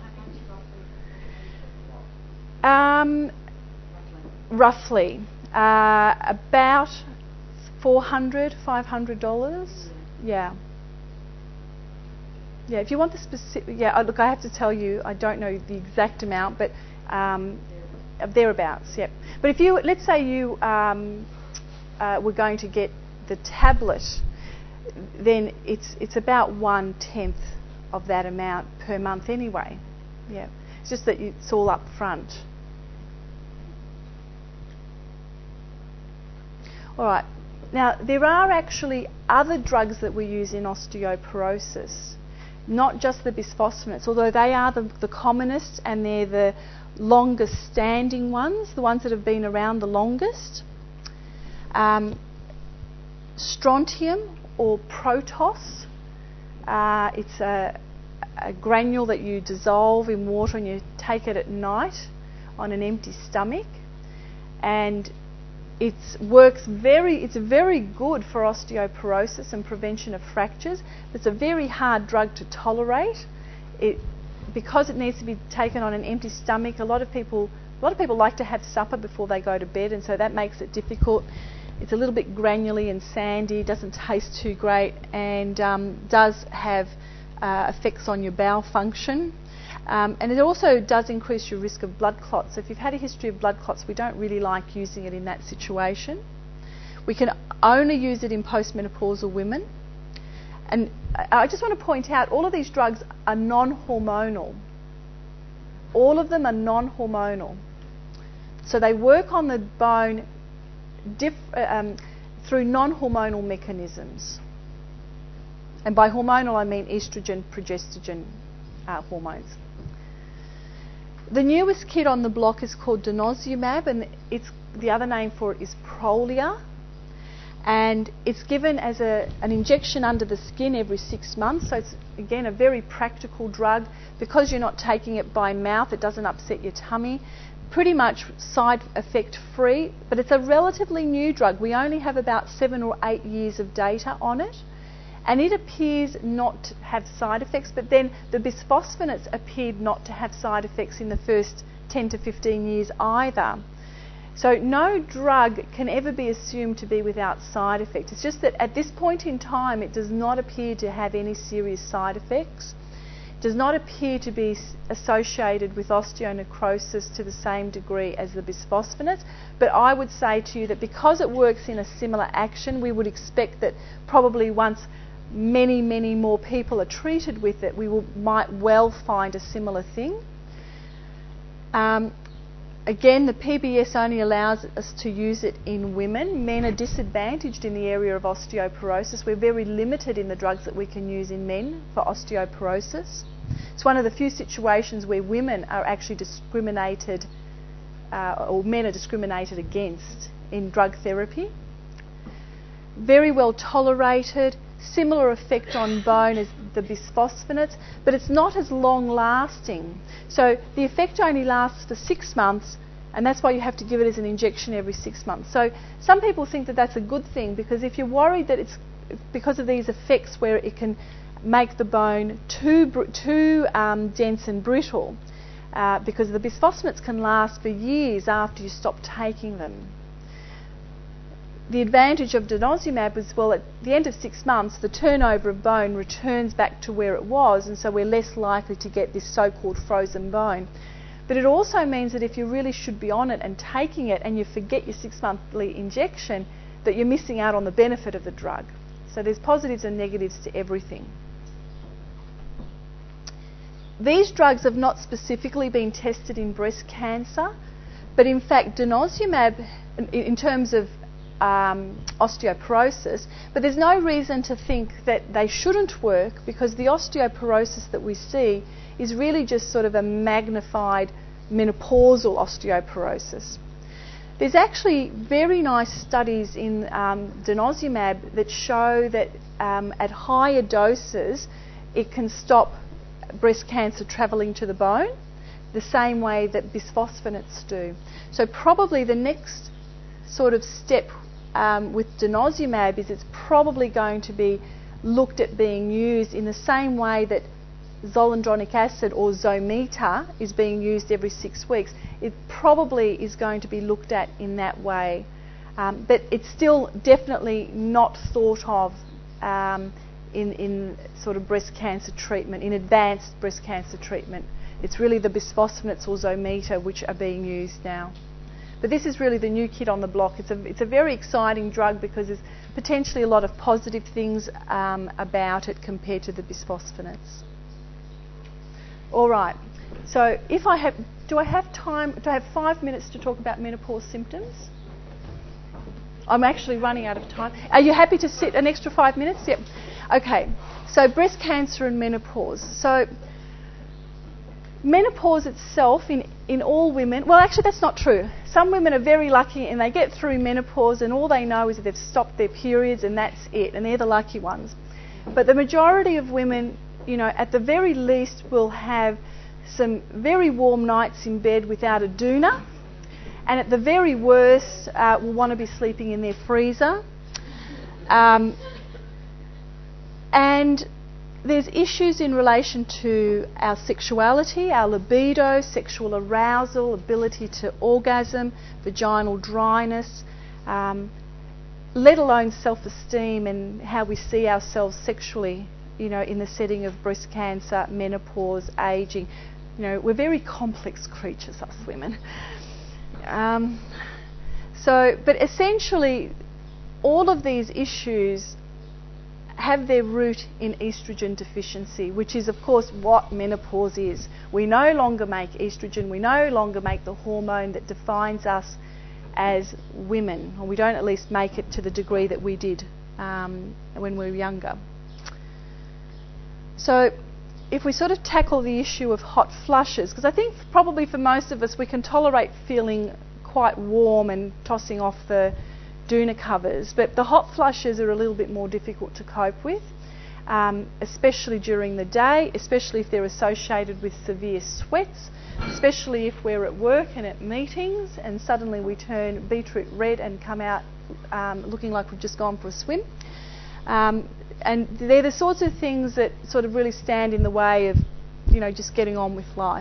[SPEAKER 3] Roughly about $400-500. Yeah. Yeah, if you want the specific, look, I have to tell you, I don't know the exact amount, but thereabouts, yep. But if you, let's say you were going to get the tablet, then it's about 1/10 of that amount per month anyway. Yeah, it's just that it's all up front. All right. Now there are actually other drugs that we use in osteoporosis. Not just the bisphosphonates, although they are the commonest and they're the longest standing ones, the ones that have been around the longest. Strontium or Protos, it's a granule that you dissolve in water and you take it at night on an empty stomach, and it's very good for osteoporosis and prevention of fractures. It's a very hard drug to tolerate. Because it needs to be taken on an empty stomach. A lot of people like to have supper before they go to bed, and so that makes it difficult. It's a little bit granular and sandy, doesn't taste too great, and does have effects on your bowel function. And it also does increase your risk of blood clots. So if you've had a history of blood clots, we don't really like using it in that situation. We can only use it in postmenopausal women. And I just want to point out, all of these drugs are non-hormonal. All of them are non-hormonal. So they work on the bone through non-hormonal mechanisms. And by hormonal, I mean estrogen, progestogen hormones. The newest kid on the block is called denosumab, and the other name for it is Prolia. And it's given as an injection under the skin every 6 months. So it's, again, a very practical drug. Because you're not taking it by mouth, it doesn't upset your tummy. Pretty much side effect free, but it's a relatively new drug. We only have about 7 or 8 years of data on it. And it appears not to have side effects, but then the bisphosphonates appeared not to have side effects in the first 10 to 15 years either. So no drug can ever be assumed to be without side effects. It's just that at this point in time, it does not appear to have any serious side effects. It does not appear to be associated with osteonecrosis to the same degree as the bisphosphonates. But I would say to you that because it works in a similar action, we would expect that probably once many, many more people are treated with it, we might well find a similar thing. Again, the PBS only allows us to use it in women. Men are disadvantaged in the area of osteoporosis. We're very limited in the drugs that we can use in men for osteoporosis. It's one of the few situations where women are actually discriminated, or men are discriminated against in drug therapy. Very well tolerated. Similar effect on bone as the bisphosphonates, but it's not as long lasting. So the effect only lasts for 6 months, and that's why you have to give it as an injection every 6 months. So some people think that that's a good thing, because if you're worried that it's because of these effects where it can make the bone too dense and brittle, because the bisphosphonates can last for years after you stop taking them. The advantage of denosumab was, well, at the end of 6 months, the turnover of bone returns back to where it was, and so we're less likely to get this so-called frozen bone. But it also means that if you really should be on it and taking it and you forget your 6-monthly injection, that you're missing out on the benefit of the drug. So there's positives and negatives to everything. These drugs have not specifically been tested in breast cancer, but in fact denosumab, in terms of osteoporosis, but there's no reason to think that they shouldn't work, because the osteoporosis that we see is really just sort of a magnified menopausal osteoporosis. There's actually very nice studies in denosumab that show that at higher doses it can stop breast cancer travelling to the bone the same way that bisphosphonates do. So probably the next sort of step with denosumab is it's probably going to be looked at being used in the same way that zoledronic acid or Zometa is being used every 6 weeks. It probably is going to be looked at in that way. But it's still definitely not thought of in sort of breast cancer treatment, in advanced breast cancer treatment. It's really the bisphosphonates or Zometa which are being used now. But this is really the new kid on the block. It's a very exciting drug because there's potentially a lot of positive things about it compared to the bisphosphonates. All right. So do I have time? Do I have 5 minutes to talk about menopause symptoms? I'm actually running out of time. Are you happy to sit an extra 5 minutes? Yep. Okay. So breast cancer and menopause. So menopause itself in all women, well, actually that's not true. Some women are very lucky and they get through menopause and all they know is that they've stopped their periods and that's it, and they're the lucky ones. But the majority of women, at the very least will have some very warm nights in bed without a doona, and at the very worst will want to be sleeping in their freezer. And there's issues in relation to our sexuality, our libido, sexual arousal, ability to orgasm, vaginal dryness, let alone self-esteem and how we see ourselves sexually, in the setting of breast cancer, menopause, ageing. We're very complex creatures, us women. But essentially, all of these issues have their root in estrogen deficiency, which is of course what menopause is. We no longer make estrogen, we no longer make the hormone that defines us as women, or we don't at least make it to the degree that we did when we were younger. So if we sort of tackle the issue of hot flushes, because I think probably for most of us we can tolerate feeling quite warm and tossing off the doona covers, but the hot flushes are a little bit more difficult to cope with, especially during the day, especially if they're associated with severe sweats, especially if we're at work and at meetings and suddenly we turn beetroot red and come out looking like we've just gone for a swim. And they're the sorts of things that sort of really stand in the way of, just getting on with life.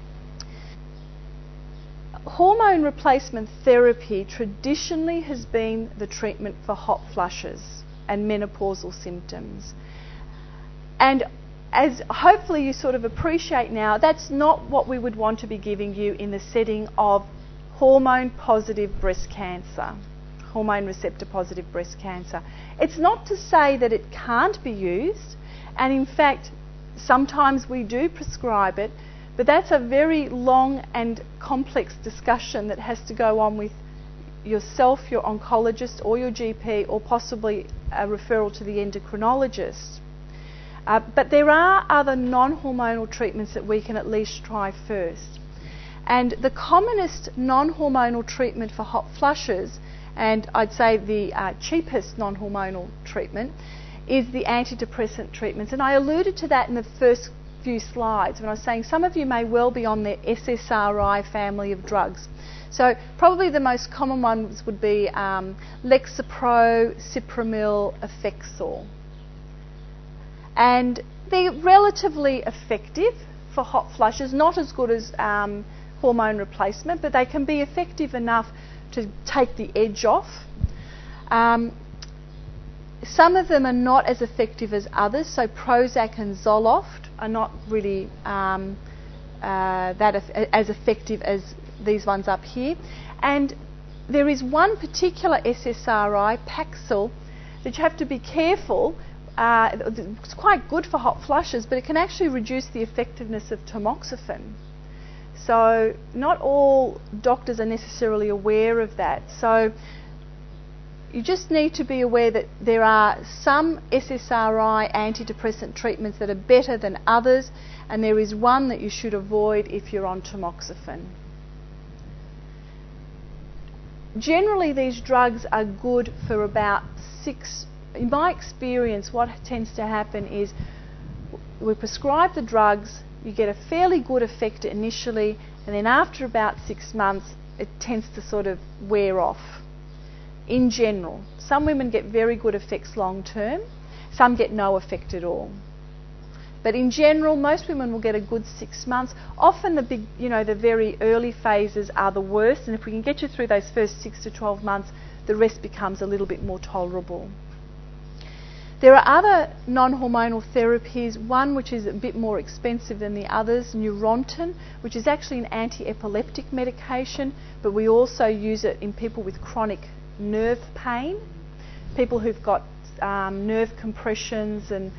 [SPEAKER 3] Hormone replacement therapy traditionally has been the treatment for hot flushes and menopausal symptoms. And as hopefully you sort of appreciate now, that's not what we would want to be giving you in the setting of hormone-positive breast cancer, hormone receptor-positive breast cancer. It's not to say that it can't be used, and in fact, sometimes we do prescribe it, but that's a very long and complex discussion that has to go on with yourself, your oncologist or your GP, or possibly a referral to the endocrinologist. But there are other non-hormonal treatments that we can at least try first. And the commonest non-hormonal treatment for hot flushes, and I'd say the cheapest non-hormonal treatment, is the antidepressant treatments. And I alluded to that in the first few slides when I was saying some of you may well be on the SSRI family of drugs. So probably the most common ones would be Lexapro, Cipramil, Effexor. And they're relatively effective for hot flushes, not as good as hormone replacement, but they can be effective enough to take the edge off. Some of them are not as effective as others, so Prozac and Zoloft are not really as effective as these ones up here. And there is one particular SSRI, Paxil, that you have to be careful. It's quite good for hot flushes, but it can actually reduce the effectiveness of tamoxifen. So not all doctors are necessarily aware of that. So you just need to be aware that there are some SSRI antidepressant treatments that are better than others, and there is one that you should avoid if you're on tamoxifen. Generally, these drugs are good for about 6. In my experience, what tends to happen is we prescribe the drugs, you get a fairly good effect initially, and then after about 6 months, it tends to sort of wear off. In general, some women get very good effects long term, some get no effect at all. But in general, most women will get a good 6 months. Often the very early phases are the worst, and if we can get you through those first 6 to 12 months, the rest becomes a little bit more tolerable. There are other non-hormonal therapies, one which is a bit more expensive than the others, Neurontin, which is actually an anti-epileptic medication, but we also use it in people with chronic nerve pain, people who've got nerve compressions, and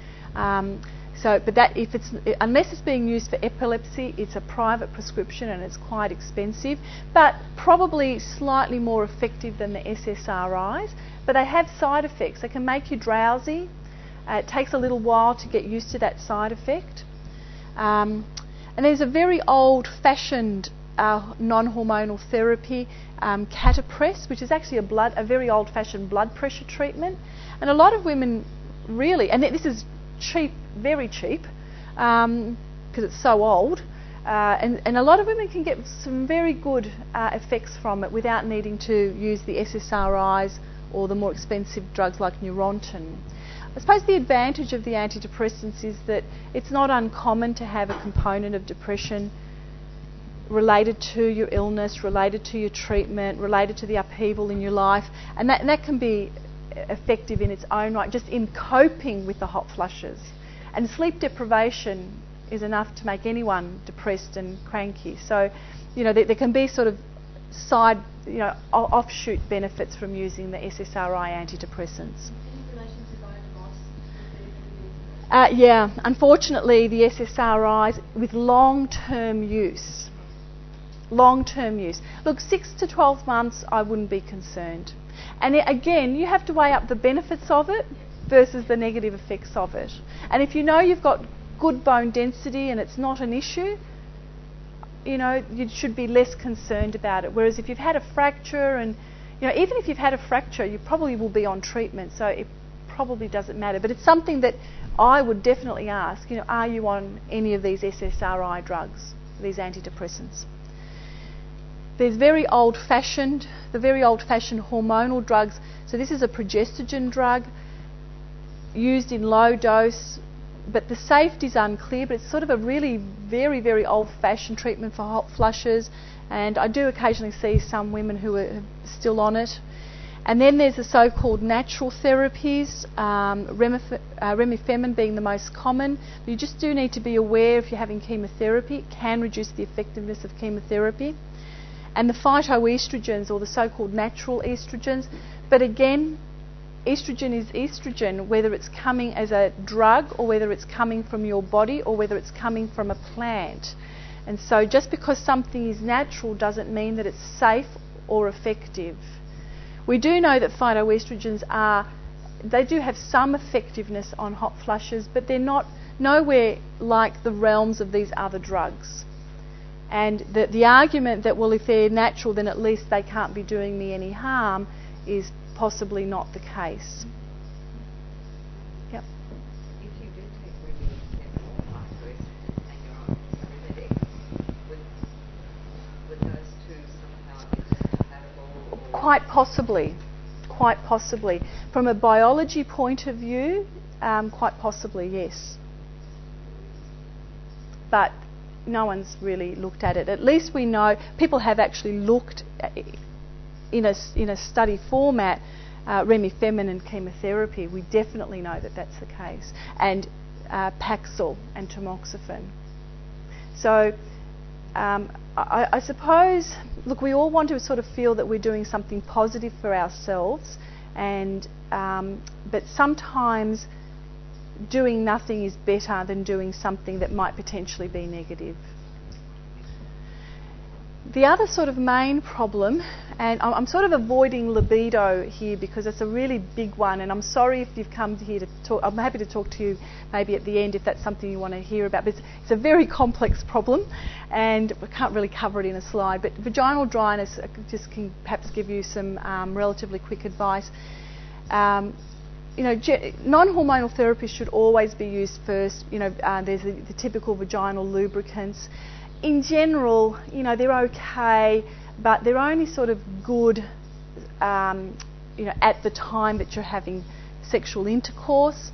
[SPEAKER 3] unless it's being used for epilepsy, it's a private prescription and it's quite expensive, but probably slightly more effective than the SSRIs. But they have side effects. They can make you drowsy. It takes a little while to get used to that side effect. And there's a very old-fashioned non-hormonal therapy, Catapress, which is actually a very old-fashioned blood pressure treatment. And a lot of women really, and this is cheap, very cheap, because it's so old, and a lot of women can get some very good effects from it without needing to use the SSRIs or the more expensive drugs like Neurontin. I suppose the advantage of the antidepressants is that it's not uncommon to have a component of depression related to your illness, related to your treatment, related to the upheaval in your life, and that can be effective in its own right, just in coping with the hot flushes. And sleep deprivation is enough to make anyone depressed and cranky. So, there can be sort of side, offshoot benefits from using the SSRI antidepressants.
[SPEAKER 4] In relation to low dose,
[SPEAKER 3] Yeah, unfortunately, the SSRIs with long-term use. Look, 6 to 12 months, I wouldn't be concerned. And again, you have to weigh up the benefits of it versus the negative effects of it. And if you know you've got good bone density and it's not an issue, you should be less concerned about it. Whereas if you've had a fracture, and even if you've had a fracture, you probably will be on treatment, so it probably doesn't matter. But it's something that I would definitely ask, are you on any of these SSRI drugs, these antidepressants? There's the very old-fashioned hormonal drugs. So this is a progestogen drug used in low dose, but the safety is unclear, but it's sort of a really very, very old-fashioned treatment for hot flushes, and I do occasionally see some women who are still on it. And then there's the so-called natural therapies, remifemin being the most common. You just do need to be aware if you're having chemotherapy, it can reduce the effectiveness of chemotherapy. And the phytoestrogens, or the so-called natural estrogens. But again, estrogen is estrogen, whether it's coming as a drug or whether it's coming from your body or whether it's coming from a plant. And so just because something is natural doesn't mean that it's safe or effective. We do know that phytoestrogens they do have some effectiveness on hot flushes, but they're nowhere like the realms of these other drugs. And the argument that, well, if they're natural, then at least they can't be doing me any harm is possibly not the case. Yep.
[SPEAKER 7] If you do take remifemin or phytoestrogen and you're on Remedix, would those two somehow be incompatible?
[SPEAKER 3] Quite possibly. From a biology point of view, quite possibly, yes. But no one's really looked at it. At least we know people have actually looked in a study format, remifemin chemotherapy. We definitely know that that's the case, and Paxil and tamoxifen. So I suppose, look, we all want to sort of feel that we're doing something positive for ourselves, and but sometimes doing nothing is better than doing something that might potentially be negative. The other sort of main problem, and I'm sort of avoiding libido here because it's a really big one, and I'm sorry if you've come here to talk. I'm happy to talk to you maybe at the end if that's something you want to hear about, but it's a very complex problem and we can't really cover it in a slide. But vaginal dryness, just can perhaps give you some relatively quick advice. Non-hormonal therapies should always be used first. There's the typical vaginal lubricants. In general, they're okay, but they're only sort of good, at the time that you're having sexual intercourse.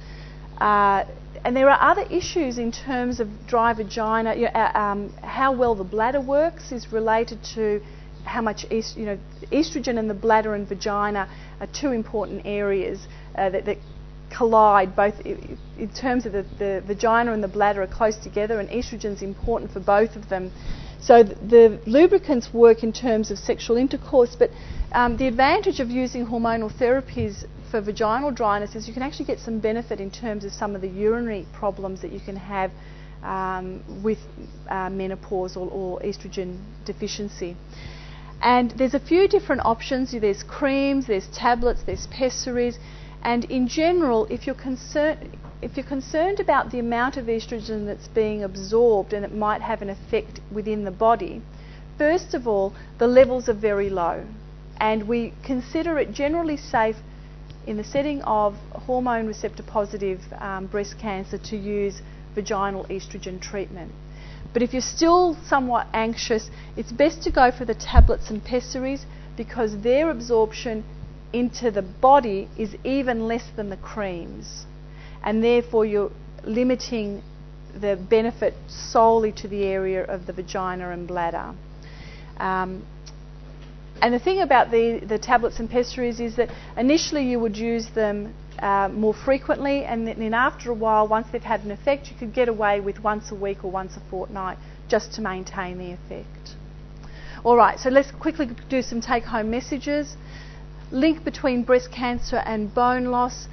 [SPEAKER 3] And there are other issues in terms of dry vagina. How well the bladder works is related to how much estrogen in the bladder and vagina are two important areas that collide, both in terms of the vagina and the bladder are close together, and estrogen is important for both of them. So the lubricants work in terms of sexual intercourse, but the advantage of using hormonal therapies for vaginal dryness is you can actually get some benefit in terms of some of the urinary problems that you can have with menopause or estrogen deficiency. And there's a few different options. There's creams, there's tablets, there's pessaries. And in general, if you're concerned about the amount of estrogen that's being absorbed and it might have an effect within the body, first of all, the levels are very low. And we consider it generally safe in the setting of hormone receptor positive breast cancer to use vaginal estrogen treatment. But if you're still somewhat anxious, it's best to go for the tablets and pessaries because their absorption into the body is even less than the creams, and therefore you're limiting the benefit solely to the area of the vagina and bladder. And the thing about the tablets and pessaries is that initially you would use them more frequently, and then after a while, once they've had an effect, you could get away with once a week or once a fortnight just to maintain the effect. All right, so let's quickly do some take-home messages. Link between breast cancer and bone loss.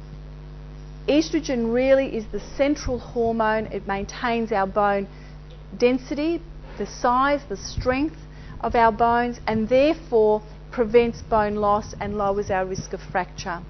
[SPEAKER 3] Estrogen really is the central hormone. It maintains our bone density, the size, the strength of our bones, and therefore prevents bone loss and lowers our risk of fracture.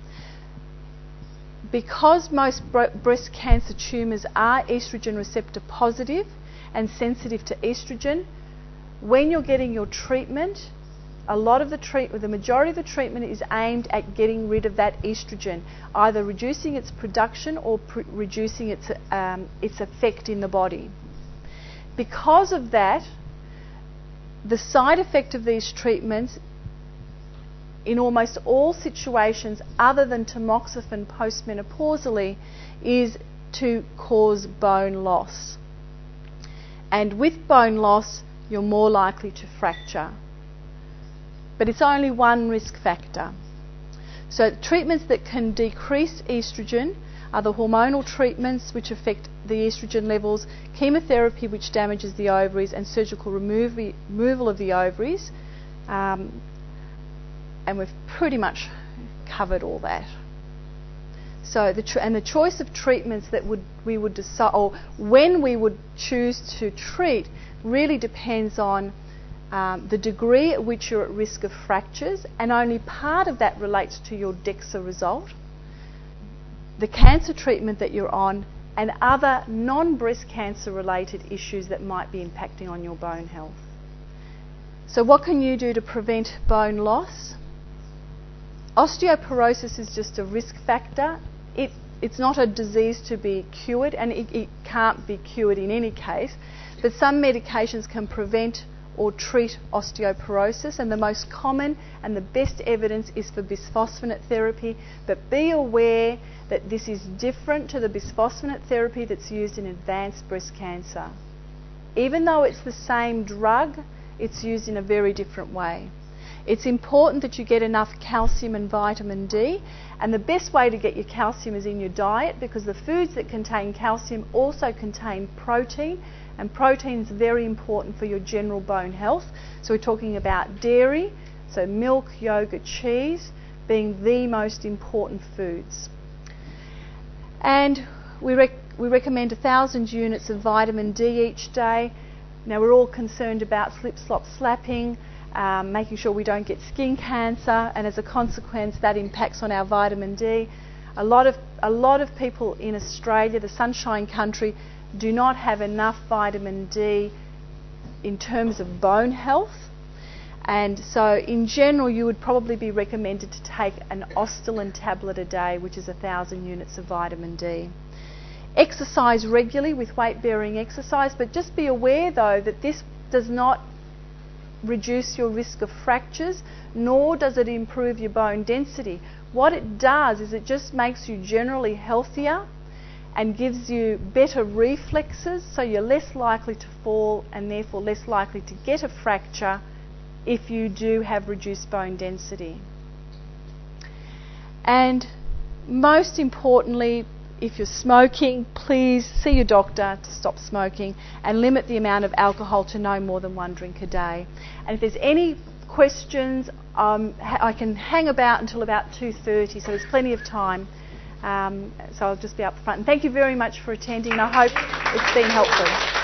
[SPEAKER 3] Because most breast cancer tumours are estrogen receptor positive and sensitive to estrogen, when you're getting your treatment, the majority of the treatment is aimed at getting rid of that estrogen, either reducing its production or reducing its effect in the body. Because of that, the side effect of these treatments in almost all situations other than tamoxifen postmenopausally is to cause bone loss. And with bone loss, you're more likely to fracture. But it's only one risk factor. So treatments that can decrease estrogen are the hormonal treatments which affect the estrogen levels, chemotherapy which damages the ovaries, and surgical removal of the ovaries. And we've pretty much covered all that. So the choice of treatments that we would decide, or when we would choose to treat, really depends on the degree at which you're at risk of fractures, and only part of that relates to your DEXA result, the cancer treatment that you're on, and other non-breast cancer related issues that might be impacting on your bone health. So what can you do to prevent bone loss? Osteoporosis is just a risk factor. It's not a disease to be cured, and it can't be cured in any case, but some medications can prevent or treat osteoporosis, and the most common and the best evidence is for bisphosphonate therapy, but be aware that this is different to the bisphosphonate therapy that's used in advanced breast cancer. Even though it's the same drug, it's used in a very different way. It's important that you get enough calcium and vitamin D, and the best way to get your calcium is in your diet, because the foods that contain calcium also contain protein, and protein is very important for your general bone health. So we're talking about dairy, so milk, yogurt, cheese being the most important foods. And we recommend 1,000 units of vitamin D each day. Now we're all concerned about slip, slop, slapping, making sure we don't get skin cancer, and as a consequence that impacts on our vitamin D. A lot of people in Australia, the Sunshine Country, do not have enough vitamin D in terms of bone health, and so in general you would probably be recommended to take an Ostalin tablet a day, which is 1,000 units of vitamin D. Exercise regularly with weight-bearing exercise, but just be aware though that this does not reduce your risk of fractures, nor does it improve your bone density. What it does is it just makes you generally healthier and gives you better reflexes, so you're less likely to fall and therefore less likely to get a fracture if you do have reduced bone density. And most importantly, if you're smoking, please see your doctor to stop smoking and limit the amount of alcohol to no more than 1 drink a day. And if there's any questions, I can hang about until about 2:30, so there's plenty of time. So I'll just be up front. And thank you very much for attending. I hope it's been helpful.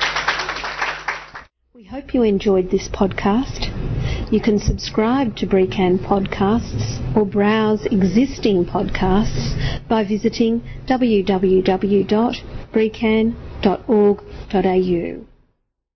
[SPEAKER 1] We hope you enjoyed this podcast. You can subscribe to BRECAN podcasts or browse existing podcasts by visiting www.brecan.org.au.